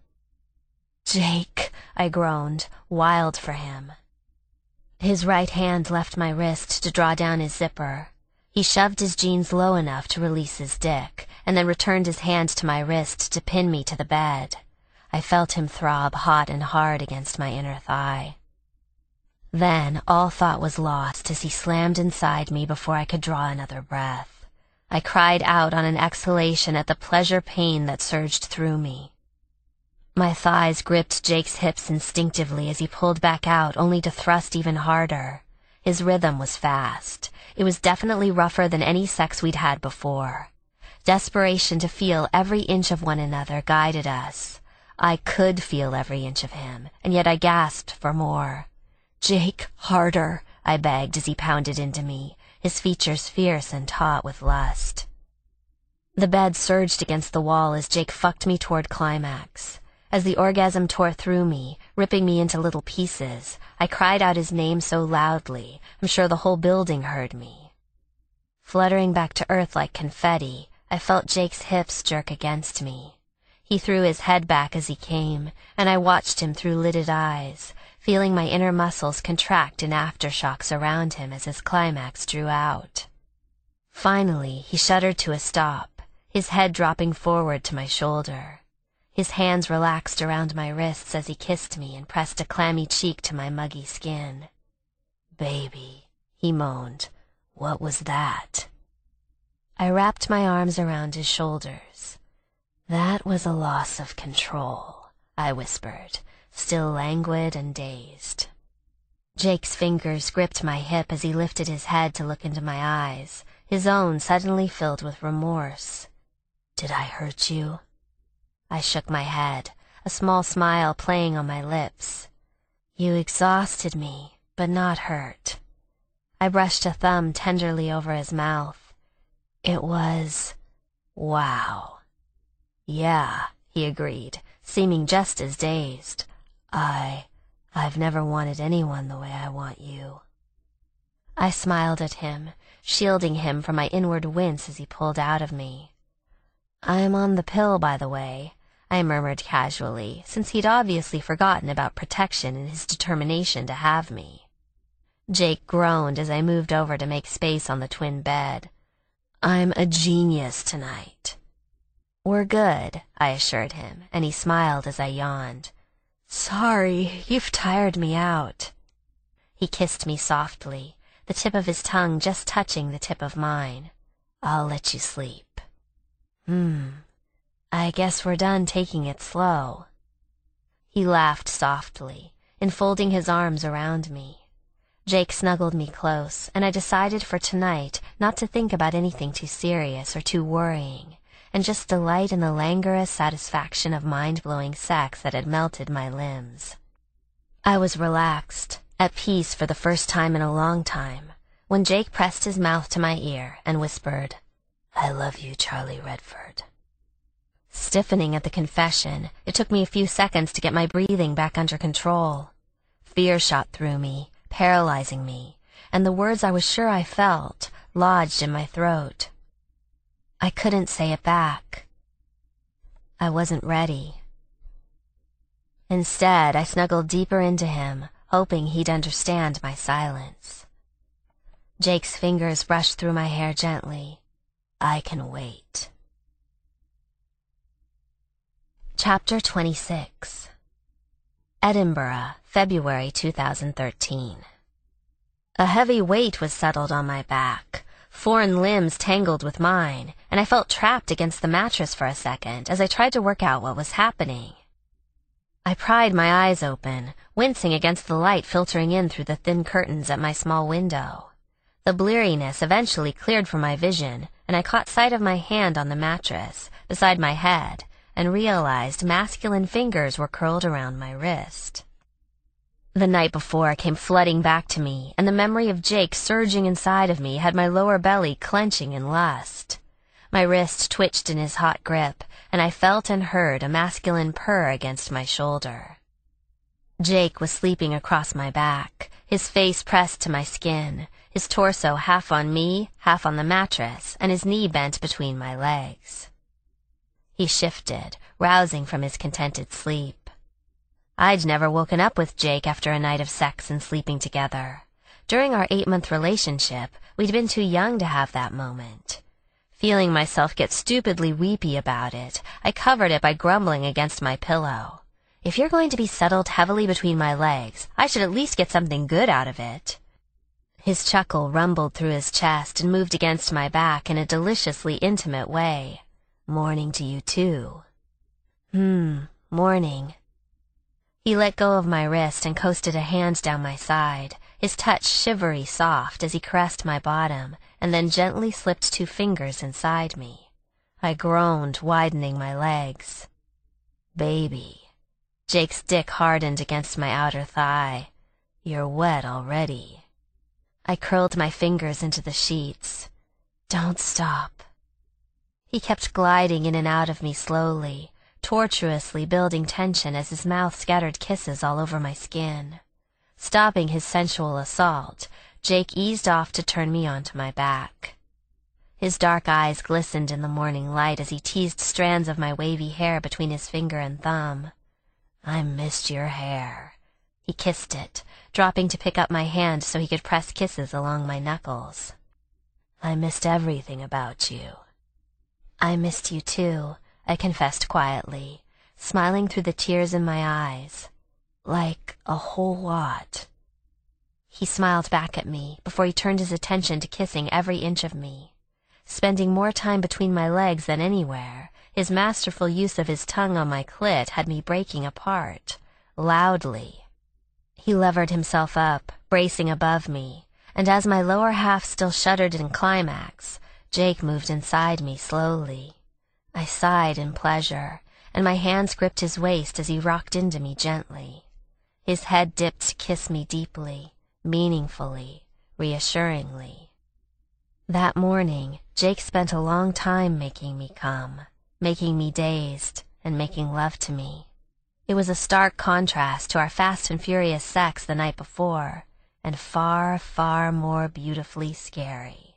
"Jake," I groaned, wild for him. His right hand left my wrist to draw down his zipper. He shoved his jeans low enough to release his dick, and then returned his hand to my wrist to pin me to the bed. I felt him throb hot and hard against my inner thigh. Then all thought was lost as he slammed inside me before I could draw another breath. I cried out on an exhalation at the pleasure-pain that surged through me. My thighs gripped Jake's hips instinctively as he pulled back out, only to thrust even harder. His rhythm was fast. It was definitely rougher than any sex we'd had before. Desperation to feel every inch of one another guided us. I could feel every inch of him, and yet I gasped for more. "Jake, harder," I begged as he pounded into me, his features fierce and taut with lust. The bed surged against the wall as Jake fucked me toward climax. As the orgasm tore through me, ripping me into little pieces, I cried out his name so loudly, I'm sure the whole building heard me. Fluttering back to earth like confetti, I felt Jake's hips jerk against me. He threw his head back as he came, and I watched him through lidded eyes, feeling my inner muscles contract in aftershocks around him as his climax drew out. Finally, he shuddered to a stop, his head dropping forward to my shoulder. His hands relaxed around my wrists as he kissed me and pressed a clammy cheek to my muggy skin. "Baby," he moaned, "what was that?" I wrapped my arms around his shoulders. "That was a loss of control," I whispered, still languid and dazed. Jake's fingers gripped my hip as he lifted his head to look into my eyes, his own suddenly filled with remorse. "Did I hurt you?" I shook my head, a small smile playing on my lips. "You exhausted me, but not hurt." I brushed a thumb tenderly over his mouth. "It was... wow." "Yeah," he agreed, seeming just as dazed. I... I've never wanted anyone the way I want you." I smiled at him, shielding him from my inward wince as he pulled out of me. "I'm on the pill, by the way," I murmured casually, since he'd obviously forgotten about protection in his determination to have me. Jake groaned as I moved over to make space on the twin bed. "I'm a genius tonight." "We're good," I assured him, and he smiled as I yawned. "Sorry, you've tired me out." He kissed me softly, the tip of his tongue just touching the tip of mine. "I'll let you sleep." Hmm, I guess we're done taking it slow." He laughed softly, enfolding his arms around me. Jake snuggled me close, and I decided for tonight not to think about anything too serious or too worrying, and just delight in the languorous satisfaction of mind-blowing sex that had melted my limbs. I was relaxed, at peace for the first time in a long time, when Jake pressed his mouth to my ear and whispered, "I love you, Charlie Redford." Stiffening at the confession, it took me a few seconds to get my breathing back under control. Fear shot through me, paralyzing me, and the words I was sure I felt lodged in my throat. I couldn't say it back. I wasn't ready. Instead, I snuggled deeper into him, hoping he'd understand my silence. Jake's fingers brushed through my hair gently. "I can wait." Chapter twenty-six. Edinburgh, February two thousand thirteen. A heavy weight was settled on my back. Foreign limbs tangled with mine, and I felt trapped against the mattress for a second as I tried to work out what was happening. I pried my eyes open, wincing against the light filtering in through the thin curtains at my small window. The bleariness eventually cleared from my vision, and I caught sight of my hand on the mattress, beside my head, and realized masculine fingers were curled around my wrist. The night before came flooding back to me, and the memory of Jake surging inside of me had my lower belly clenching in lust. My wrist twitched in his hot grip, and I felt and heard a masculine purr against my shoulder. Jake was sleeping across my back, his face pressed to my skin, his torso half on me, half on the mattress, and his knee bent between my legs. He shifted, rousing from his contented sleep. I'd never woken up with Jake after a night of sex and sleeping together. During our eight-month relationship, we'd been too young to have that moment. Feeling myself get stupidly weepy about it, I covered it by grumbling against my pillow. If you're going to be settled heavily between my legs, I should at least get something good out of it." His chuckle rumbled through his chest and moved against my back in a deliciously intimate way. "Morning to you, too." Hmm, morning. He let go of my wrist and coasted a hand down my side, his touch shivery soft as he caressed my bottom and then gently slipped two fingers inside me. I groaned, widening my legs. "Baby." Jake's dick hardened against my outer thigh. "You're wet already." I curled my fingers into the sheets. "Don't stop." He kept gliding in and out of me slowly, tortuously building tension as his mouth scattered kisses all over my skin. Stopping his sensual assault, Jake eased off to turn me onto my back. His dark eyes glistened in the morning light as he teased strands of my wavy hair between his finger and thumb. "I missed your hair." He kissed it, dropping to pick up my hand so he could press kisses along my knuckles. "I missed everything about you." "I missed you too," I confessed quietly, smiling through the tears in my eyes. "Like a whole lot." He smiled back at me before he turned his attention to kissing every inch of me. Spending more time between my legs than anywhere, his masterful use of his tongue on my clit had me breaking apart, loudly. He levered himself up, bracing above me, and as my lower half still shuddered in climax, Jake moved inside me slowly. I sighed in pleasure, and my hands gripped his waist as he rocked into me gently. His head dipped to kiss me deeply, meaningfully, reassuringly. That morning, Jake spent a long time making me come, making me dazed, and making love to me. It was a stark contrast to our fast and furious sex the night before, and far, far more beautifully scary.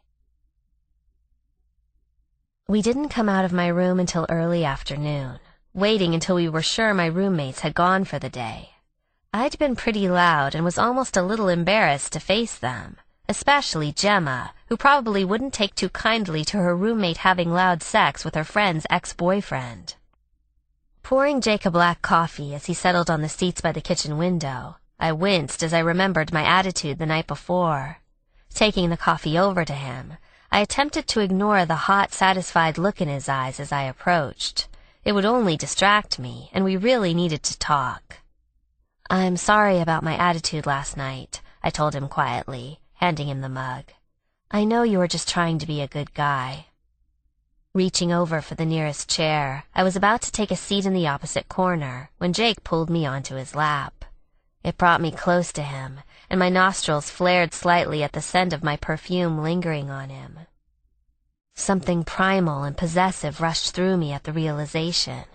We didn't come out of my room until early afternoon, waiting until we were sure my roommates had gone for the day. I'd been pretty loud and was almost a little embarrassed to face them, especially Gemma, who probably wouldn't take too kindly to her roommate having loud sex with her friend's ex-boyfriend. Pouring Jake a black coffee as he settled on the seats by the kitchen window, I winced as I remembered my attitude the night before. Taking the coffee over to him, I attempted to ignore the hot, satisfied look in his eyes as I approached. It would only distract me, and we really needed to talk. "I'm sorry about my attitude last night," I told him quietly, handing him the mug. "I know you were just trying to be a good guy." Reaching over for the nearest chair, I was about to take a seat in the opposite corner when Jake pulled me onto his lap. It brought me close to him, and my nostrils flared slightly at the scent of my perfume lingering on him. Something primal and possessive rushed through me at the realization.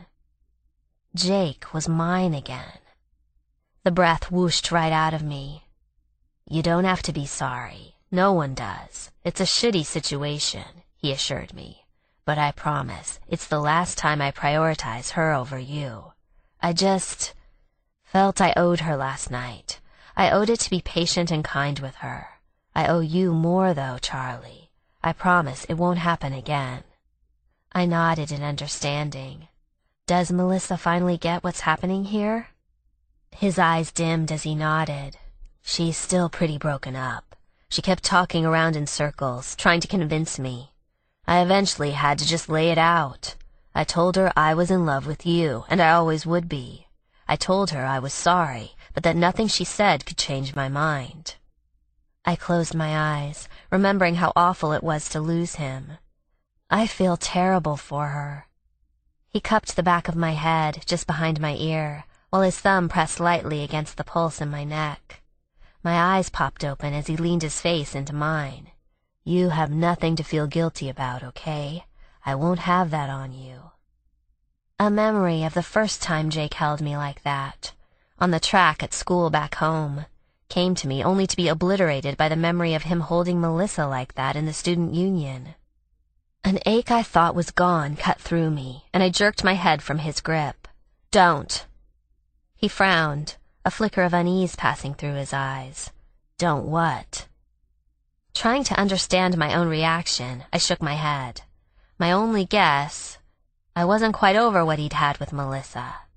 Jake was mine again. The breath whooshed right out of me. "You don't have to be sorry. No one does. It's a shitty situation," he assured me. "But I promise, it's the last time I prioritize her over you. I just felt I owed her last night. I owed it to be patient and kind with her. I owe you more, though, Charlie. I promise it won't happen again." I nodded in understanding. "Does Melissa finally get what's happening here?" His eyes dimmed as he nodded. "She's still pretty broken up. She kept talking around in circles, trying to convince me. I eventually had to just lay it out. I told her I was in love with you, and I always would be. I told her I was sorry, but that nothing she said could change my mind." I closed my eyes, remembering how awful it was to lose him. "I feel terrible for her." He cupped the back of my head, just behind my ear, while his thumb pressed lightly against the pulse in my neck. My eyes popped open as he leaned his face into mine. "You have nothing to feel guilty about, okay? I won't have that on you." A memory of the first time Jake held me like that, on the track at school back home, came to me only to be obliterated by the memory of him holding Melissa like that in the student union. An ache I thought was gone cut through me, and I jerked my head from his grip. "Don't." He frowned, a flicker of unease passing through his eyes. "Don't what?" Trying to understand my own reaction, I shook my head. My only guess, I wasn't quite over what he'd had with Melissa.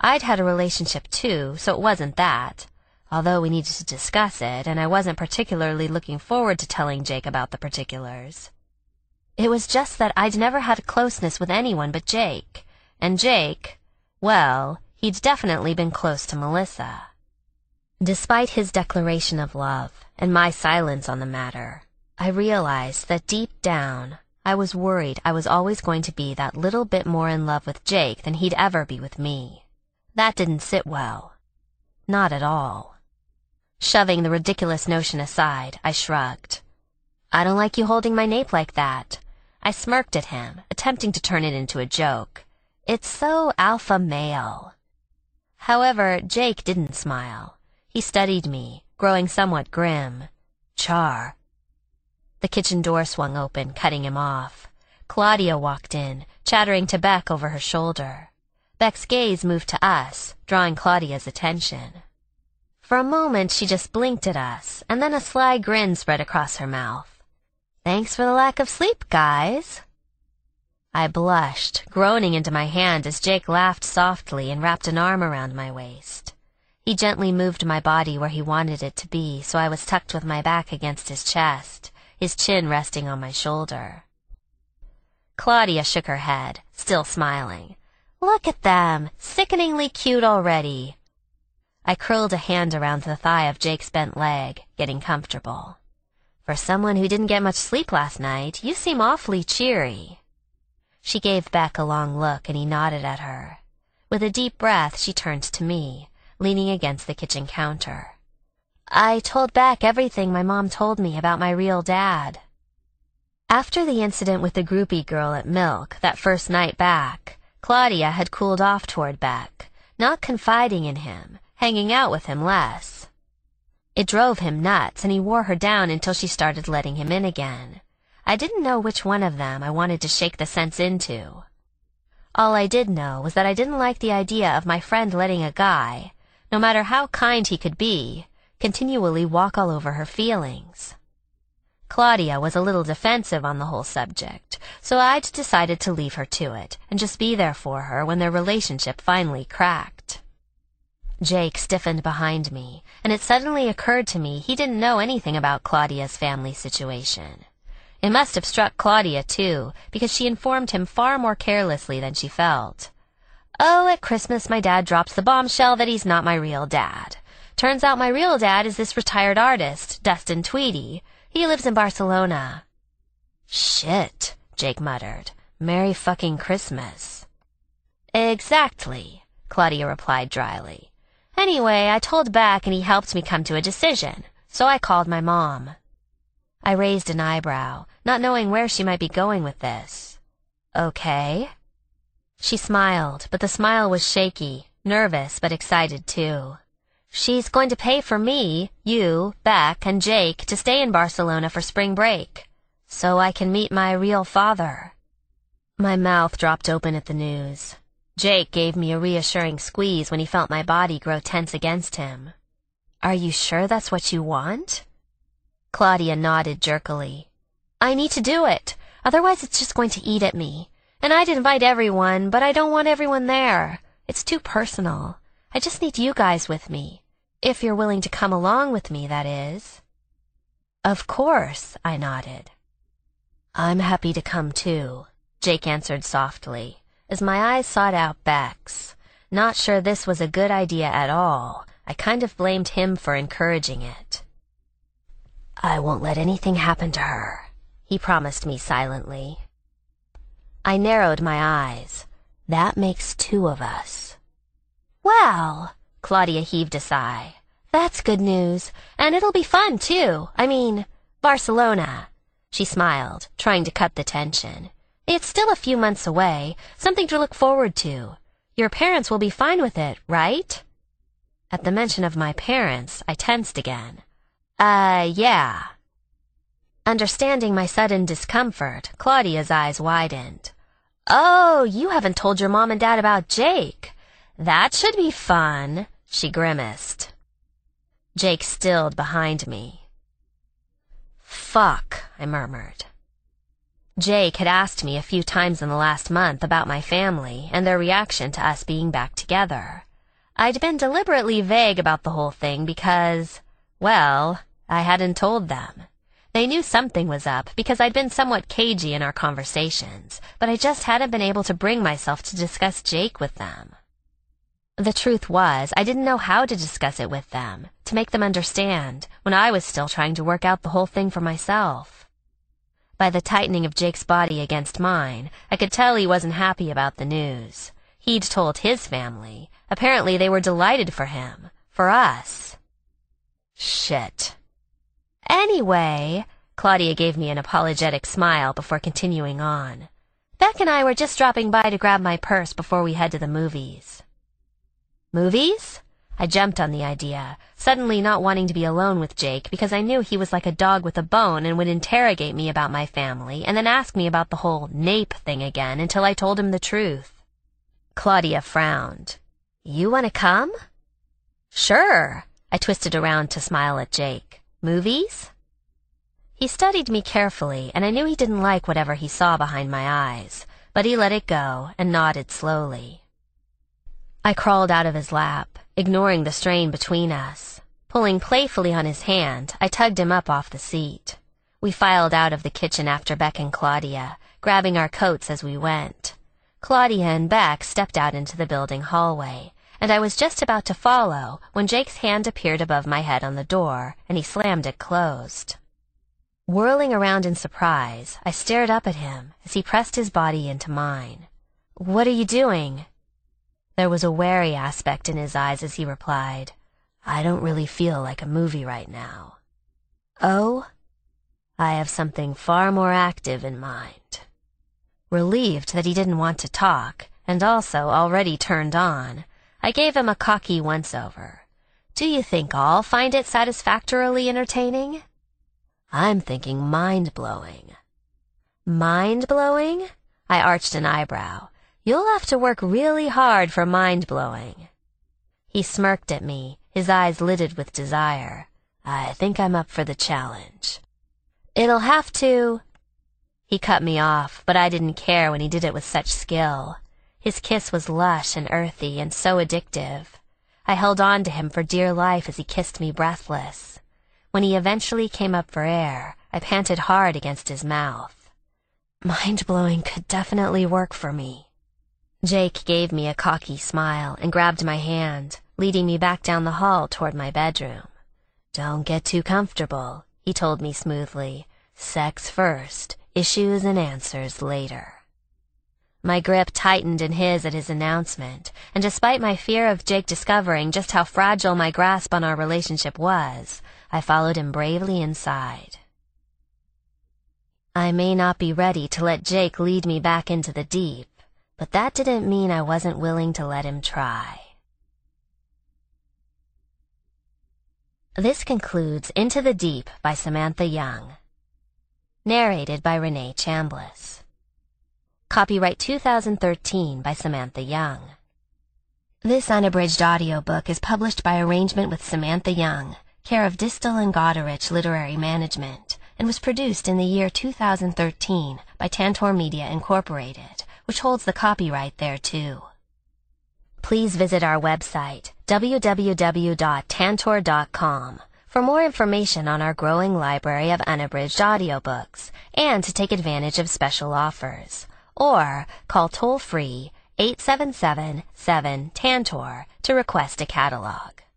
I'd had a relationship too, so it wasn't that, although we needed to discuss it, and I wasn't particularly looking forward to telling Jake about the particulars. It was just that I'd never had closeness with anyone but Jake, and Jake, well, he'd definitely been close to Melissa. Despite his declaration of love and my silence on the matter, I realized that deep down, I was worried I was always going to be that little bit more in love with Jake than he'd ever be with me. That didn't sit well. Not at all. Shoving the ridiculous notion aside, I shrugged. I don't like you holding my nape like that. I smirked at him, attempting to turn it into a joke. It's so alpha male. However, Jake didn't smile. He studied me, growing somewhat grim. Char. The kitchen door swung open, cutting him off. Claudia walked in, chattering to Beck over her shoulder. Beck's gaze moved to us, drawing Claudia's attention. For a moment, she just blinked at us, and then a sly grin spread across her mouth. Thanks for the lack of sleep, guys. I blushed, groaning into my hand as Jake laughed softly and wrapped an arm around my waist. He gently moved my body where he wanted it to be, so I was tucked with my back against his chest, his chin resting on my shoulder. Claudia shook her head, still smiling. Look at them, sickeningly cute already. I curled a hand around the thigh of Jake's bent leg, getting comfortable. For someone who didn't get much sleep last night, you seem awfully cheery. She gave Beck a long look, and he nodded at her. With a deep breath, she turned to me, leaning against the kitchen counter. I told Beck everything my mom told me about my real dad. After the incident with the groupie girl at Milk, that first night back, Claudia had cooled off toward Beck, not confiding in him, hanging out with him less. It drove him nuts, and he wore her down until she started letting him in again. I didn't know which one of them I wanted to shake the sense into. All I did know was that I didn't like the idea of my friend letting a guy, no matter how kind he could be, continually walk all over her feelings. Claudia was a little defensive on the whole subject, so I'd decided to leave her to it and just be there for her when their relationship finally cracked. Jake stiffened behind me, and it suddenly occurred to me he didn't know anything about Claudia's family situation. It must have struck Claudia, too, because she informed him far more carelessly than she felt. Oh, at Christmas my dad drops the bombshell that he's not my real dad. Turns out my real dad is this retired artist, Dustin Tweedy. He lives in Barcelona. Shit, Jake muttered. Merry fucking Christmas. Exactly, Claudia replied dryly. Anyway, I told Beck and he helped me come to a decision, so I called my mom. I raised an eyebrow, not knowing where she might be going with this. Okay. She smiled, but the smile was shaky, nervous but excited too. She's going to pay for me, you, Beck, and Jake to stay in Barcelona for spring break, so I can meet my real father. My mouth dropped open at the news. Jake gave me a reassuring squeeze when he felt my body grow tense against him. Are you sure that's what you want? Claudia nodded jerkily. I need to do it, otherwise it's just going to eat at me. And I'd invite everyone, but I don't want everyone there. It's too personal. I just need you guys with me. If you're willing to come along with me, that is. Of course, I nodded. I'm happy to come too, Jake answered softly, as my eyes sought out Beck's. Not sure this was a good idea at all. I kind of blamed him for encouraging it. I won't let anything happen to her, he promised me silently. I narrowed my eyes. That makes two of us. Well, Claudia heaved a sigh. That's good news, and it'll be fun, too. I mean, Barcelona. She smiled, trying to cut the tension. It's still a few months away, something to look forward to. Your parents will be fine with it, right? At the mention of my parents, I tensed again. Uh, yeah. Understanding my sudden discomfort, Claudia's eyes widened. Oh, you haven't told your mom and dad about Jake. That should be fun, she grimaced. Jake stilled behind me. Fuck, I murmured. Jake had asked me a few times in the last month about my family and their reaction to us being back together. I'd been deliberately vague about the whole thing because, well, I hadn't told them. They knew something was up because I'd been somewhat cagey in our conversations, but I just hadn't been able to bring myself to discuss Jake with them. The truth was, I didn't know how to discuss it with them, to make them understand, when I was still trying to work out the whole thing for myself. By the tightening of Jake's body against mine, I could tell he wasn't happy about the news. He'd told his family. Apparently they were delighted for him. For us. Shit. Anyway, Claudia gave me an apologetic smile before continuing on. Beck and I were just dropping by to grab my purse before we head to the movies. Movies? I jumped on the idea, suddenly not wanting to be alone with Jake because I knew he was like a dog with a bone and would interrogate me about my family and then ask me about the whole nape thing again until I told him the truth. Claudia frowned. You want to come? Sure. I twisted around to smile at Jake. Movies? He studied me carefully, and I knew he didn't like whatever he saw behind my eyes, but he let it go and nodded slowly. I crawled out of his lap, ignoring the strain between us. Pulling playfully on his hand, I tugged him up off the seat. We filed out of the kitchen after Beck and Claudia, grabbing our coats as we went. Claudia and Beck stepped out into the building hallway, and I was just about to follow when Jake's hand appeared above my head on the door, and he slammed it closed. Whirling around in surprise, I stared up at him as he pressed his body into mine. What are you doing? There was a wary aspect in his eyes as he replied, I don't really feel like a movie right now. Oh? I have something far more active in mind. Relieved that he didn't want to talk, and also already turned on, I gave him a cocky once-over. Do you think I'll find it satisfactorily entertaining? I'm thinking mind-blowing. Mind-blowing? I arched an eyebrow. You'll have to work really hard for mind-blowing. He smirked at me, his eyes lidded with desire. I think I'm up for the challenge. It'll have to... He cut me off, but I didn't care when he did it with such skill. His kiss was lush and earthy and so addictive. I held on to him for dear life as he kissed me breathless. When he eventually came up for air, I panted hard against his mouth. Mind-blowing could definitely work for me. Jake gave me a cocky smile and grabbed my hand, leading me back down the hall toward my bedroom. Don't get too comfortable, he told me smoothly. Sex first, issues and answers later. My grip tightened in his at his announcement, and despite my fear of Jake discovering just how fragile my grasp on our relationship was, I followed him bravely inside. I may not be ready to let Jake lead me back into the deep, but that didn't mean I wasn't willing to let him try. This concludes Into the Deep by Samantha Young. Narrated by Renee Chambliss. Copyright two thousand thirteen by Samantha Young. This unabridged audiobook is published by arrangement with Samantha Young, care of Distal and Goderich Literary Management, and was produced in the year two thousand thirteen by Tantor Media Incorporated, which holds the copyright thereto. Please visit our website, w w w dot tantor dot com, for more information on our growing library of unabridged audiobooks and to take advantage of special offers. Or call toll-free eight seven seven seven Tantor to request a catalog.